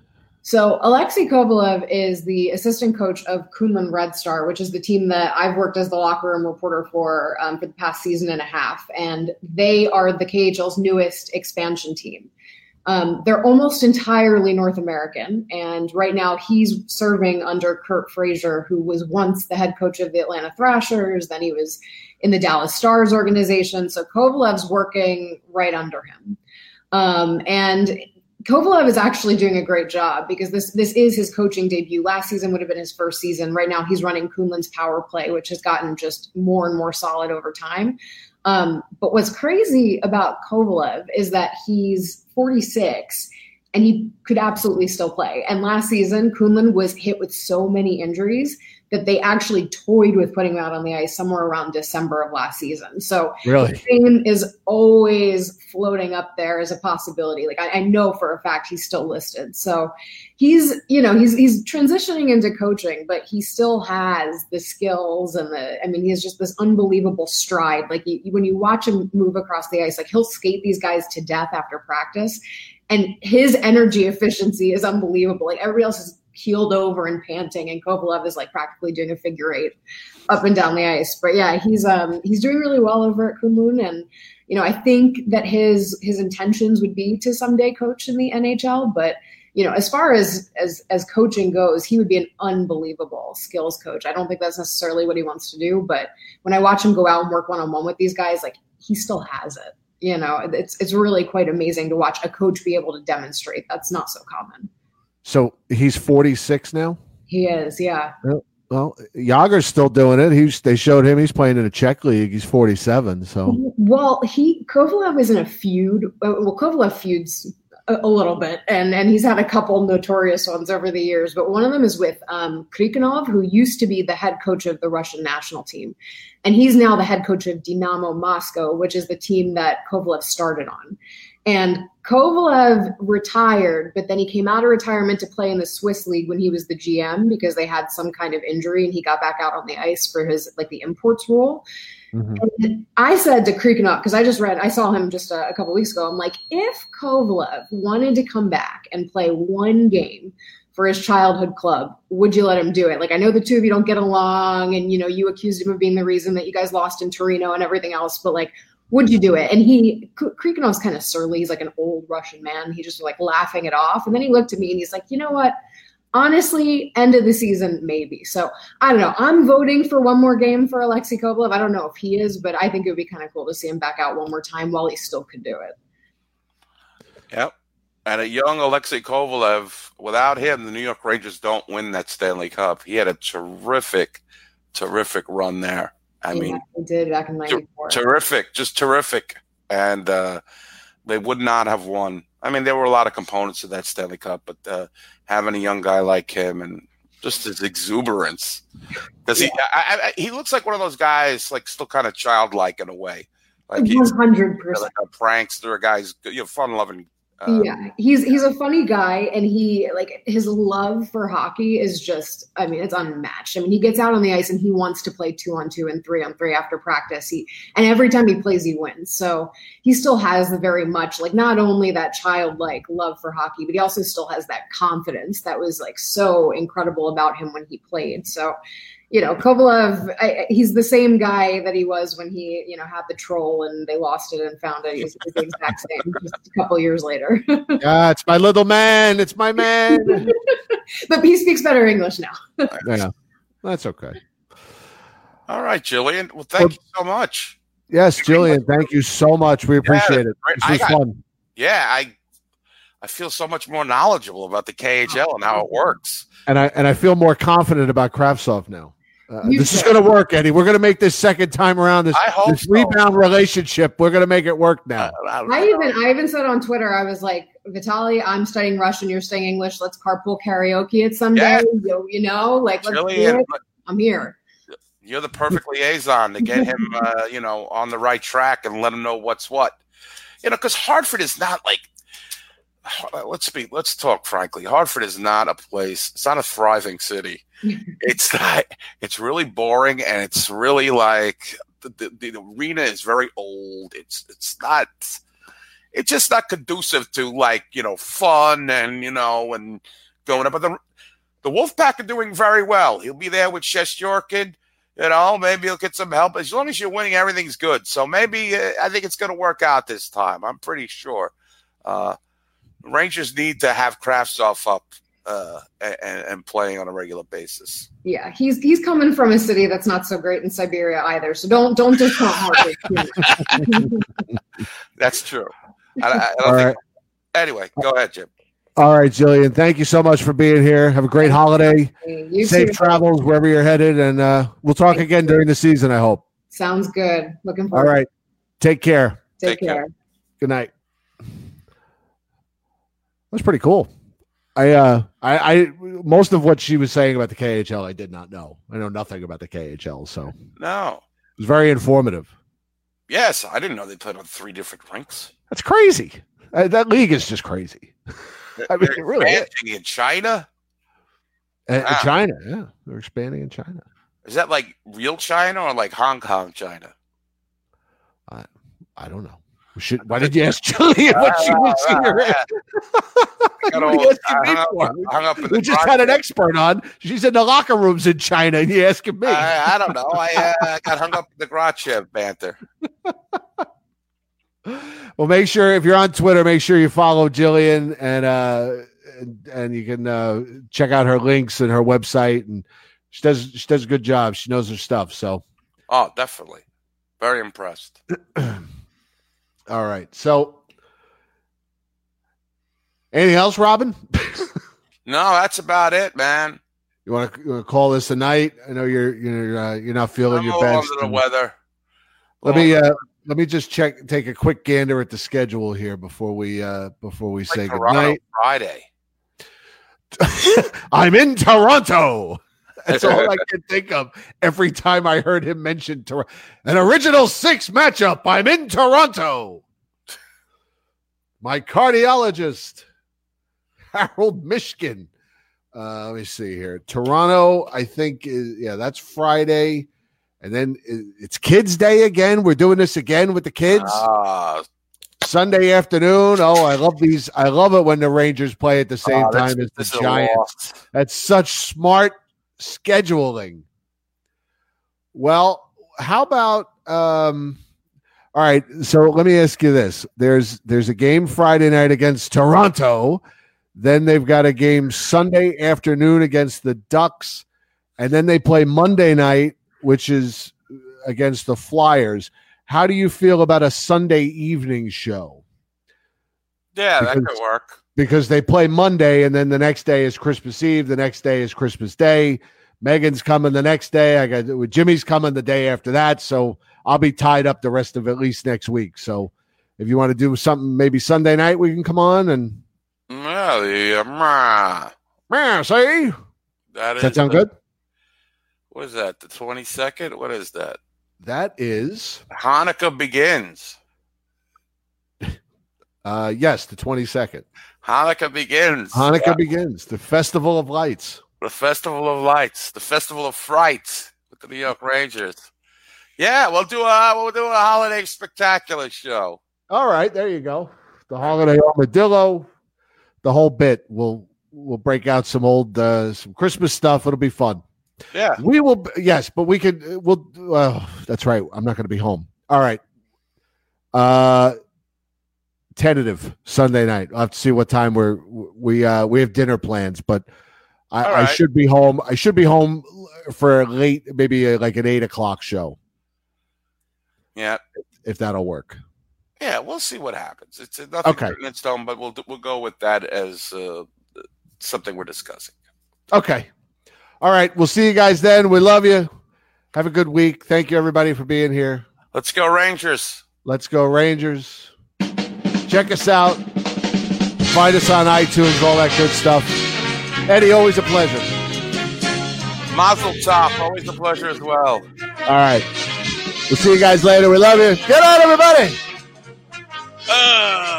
So Alexei Kovalev is the assistant coach of Kunlun Red Star, which is the team that I've worked as the locker room reporter for um, for the past season and a half. And they are the K H L's newest expansion team. Um, they're almost entirely North American. And right now he's serving under Kurt Frazier, who was once the head coach of the Atlanta Thrashers. Then he was in the Dallas Stars organization. So Kovalev's working right under him. Um, and Kovalev is actually doing a great job because this this is his coaching debut. Last season would have been his first season. Right now he's running Kunlun's power play, which has gotten just more and more solid over time. Um, but what's crazy about Kovalev is that he's forty-six and he could absolutely still play. And last season, Kunlun was hit with so many injuries that they actually toyed with putting him out on the ice somewhere around December of last season. So really? His name is always floating up there as a possibility. Like I, I know for a fact he's still listed. So he's, you know, he's he's transitioning into coaching, but he still has the skills and the, I mean, he has just this unbelievable stride. Like he, when you watch him move across the ice, like he'll skate these guys to death after practice. And his energy efficiency is unbelievable. Like everybody else is keeled over and panting, and Kovalev is like practically doing a figure eight up and down the ice. But yeah, he's um he's doing really well over at Kunlun, and you know I think that his his intentions would be to someday coach in the N H L. But you know, as far as as as coaching goes, he would be an unbelievable skills coach. I don't think that's necessarily what he wants to do, but when I watch him go out and work one on one with these guys, like he still has it. You know, it's it's really quite amazing to watch a coach be able to demonstrate. That's not so common. So he's forty-six now? He is, yeah. Well, Yager's still doing it. He's they showed him he's playing in a Czech league. He's forty-seven. So well, he Kovalev is in a feud. Well, Kovalev feuds a, a little bit, and and he's had a couple notorious ones over the years. But one of them is with um, Krikinov, who used to be the head coach of the Russian national team, and he's now the head coach of Dynamo Moscow, which is the team that Kovalev started on. And Kovalev retired, but then he came out of retirement to play in the Swiss league when he was the G M because they had some kind of injury and he got back out on the ice for his, like the imports role. Mm-hmm. And I said to Krikinov, because I just read, I saw him just a, a couple weeks ago. I'm like, if Kovalev wanted to come back and play one game for his childhood club, would you let him do it? Like, I know the two of you don't get along and, you know, you accused him of being the reason that you guys lost in Torino and everything else, but like, would you do it? And he, Krikinov's kind of surly. He's like an old Russian man. He just like laughing it off. And then he looked at me and he's like, you know what? Honestly, end of the season, maybe. So I don't know. I'm voting for one more game for Alexei Kovalev. I don't know if he is, but I think it would be kind of cool to see him back out one more time while he still could do it. Yep. And a young Alexei Kovalev, without him, the New York Rangers don't win that Stanley Cup. He had a terrific, terrific run there. I yeah, mean, he did back in ninety-four. Terrific, just terrific. And uh, they would not have won. I mean, there were a lot of components to that Stanley Cup, but uh, having a young guy like him and just his exuberance. Because yeah. he I, I, he looks like one of those guys, like still kind of childlike in a way. Like he's one hundred percent. Like a prankster, a guy's you know, fun-loving. Uh, yeah, he's he's a funny guy, and he like his love for hockey is just, I mean, it's unmatched. I mean, he gets out on the ice and he wants to play two on two and three on three after practice. He and every time he plays, he wins. So he still has the very much like not only that childlike love for hockey, but he also still has that confidence that was like so incredible about him when he played. So. You know, Kovalev, I, he's the same guy that he was when he, you know, had the troll and they lost it and found it. He's the exact same just a couple years later. Yeah, it's my little man. It's my man. But he speaks better English now. Yeah, that's okay. All right, Jillian. Well, thank well, you so much. Yes, Jillian, thank you so much. We appreciate yeah, it. This was got, fun. Yeah, I I feel so much more knowledgeable about the K H L and how it works. And I and I feel more confident about Kravtsov now. Uh, this is going to work, Eddie. We're going to make this second time around this, this so. rebound relationship. We're going to make it work now. I, I even I even said on Twitter, I was like, Vitaly, I'm studying Russian. You're studying English. Let's carpool karaoke it someday. Yeah. You, you know, like let's really, do it. I'm here. You're the perfect liaison to get him, uh, you know, on the right track and let him know what's what. You know, because Hartford is not like. Let's be. Let's talk frankly. Hartford is not a place. It's not a thriving city. It's not. It's really boring, and it's really like the, the, the arena is very old. It's it's not. It's just not conducive to like you know fun and you know and doing it. But the the Wolfpack are doing very well. He'll be there with Shesterkin. You know, maybe he'll get some help. As long as you're winning, everything's good. So maybe uh, I think it's going to work out this time. I'm pretty sure. Uh, Rangers need to have Kravtsov up uh, and, and playing on a regular basis. Yeah, he's he's coming from a city that's not so great in Siberia either. So don't don't discount Hartford. That's true. I, I don't All think, right. Anyway, go ahead, Jim. All right, Jillian, thank you so much for being here. Have a great holiday. You Safe too. travels wherever you're headed, and uh, we'll talk again during the season, I hope. Sounds good. Looking All forward. right. Take care. Take, Take care. care. Good night. That's pretty cool. I, uh, I, I, most of what she was saying about the K H L, I did not know. I know nothing about the K H L, so it No. was very informative. Yes, I didn't know they played on three different rinks. That's crazy. Uh, that league is just crazy. I mean, They're it really is. expanding in China. Uh, in Wow. China, yeah, they're expanding in China. Is that like real China or like Hong Kong China? I, I don't know. We should, why did you ask Jillian what she was here? What are you asking me hung, up, for? hung up in We the just had an broadcast. expert on. She's in the locker rooms in China, and you asking me? I, I don't know. I uh, got hung up in the Grachev banter. Well, make sure if you're on Twitter, make sure you follow Jillian, and uh, and, and you can uh, check out her links and her website. And she does she does a good job. She knows her stuff. So, Oh, definitely. Very impressed. all right. So, anything else, Robin? No, that's about it, man. You want to call this a night? I know you're you're uh, you're not feeling I'm a your little best. under the and- weather. Let me uh, let me just check, take a quick gander at the schedule here before we uh, before we say Like good Toronto night. Friday. I'm in Toronto. That's all I can think of every time I heard him mention Toronto. An original six matchup. I'm in Toronto. My cardiologist, Harold Mishkin. Uh, let me see here. Toronto, I think, is, yeah, that's Friday. And then it's Kids Day again. We're doing this again with the kids. Ah, Sunday afternoon. Oh, I love these. I love it when the Rangers play at the same oh, this- time as this is the a Giants. loss. That's such smart scheduling. Well, how about um all right, so let me ask you this. There's there's a game Friday night against Toronto. Then they've got a game Sunday afternoon against the Ducks, and then they play Monday night, which is against the Flyers. How do you feel about a Sunday evening show? Yeah, that Because- could work. Because they play Monday, and then the next day is Christmas Eve. The next day is Christmas Day. Megan's coming the next day. I got Jimmy's coming the day after that. So I'll be tied up the rest of at least next week. So if you want to do something, maybe Sunday night, we can come on and Well, yeah, meh. yeah, see. That Does is that sound the- good? What is that? The twenty-second? What is that? That is, Hanukkah begins. uh, yes, the twenty-second. Hanukkah begins. Hanukkah Yeah. begins, the Festival of Lights. The Festival of Lights, the Festival of Fright with the New York Rangers. Yeah, we'll do a we'll do a holiday spectacular show. All right, there you go. The Holiday Armadillo, the whole bit. We'll we'll break out some old uh, some Christmas stuff. It'll be fun. Yeah. We will, yes, but we could. We'll. Uh, that's right. I'm not going to be home. All right. Uh, tentative Sunday night. I'll have to see what time we're we uh we have dinner plans, but I, All I right. should be home. I should be home for a late, maybe a, like an eight o'clock show, Yeah. if that'll work. Yeah, we'll see what happens. It's uh, nothing Okay. written in stone, but we'll do- we'll go with that as uh, something we're discussing. Okay. All right. We'll see you guys then. We love you. Have a good week. Thank you, everybody, for being here. Let's go Rangers. Let's go, Rangers. Check us out. Find us on iTunes, all that good stuff. Eddie, always a pleasure. Mazel tov. Always a pleasure as well. All right. We'll see you guys later. We love you. Get out, everybody. Uh.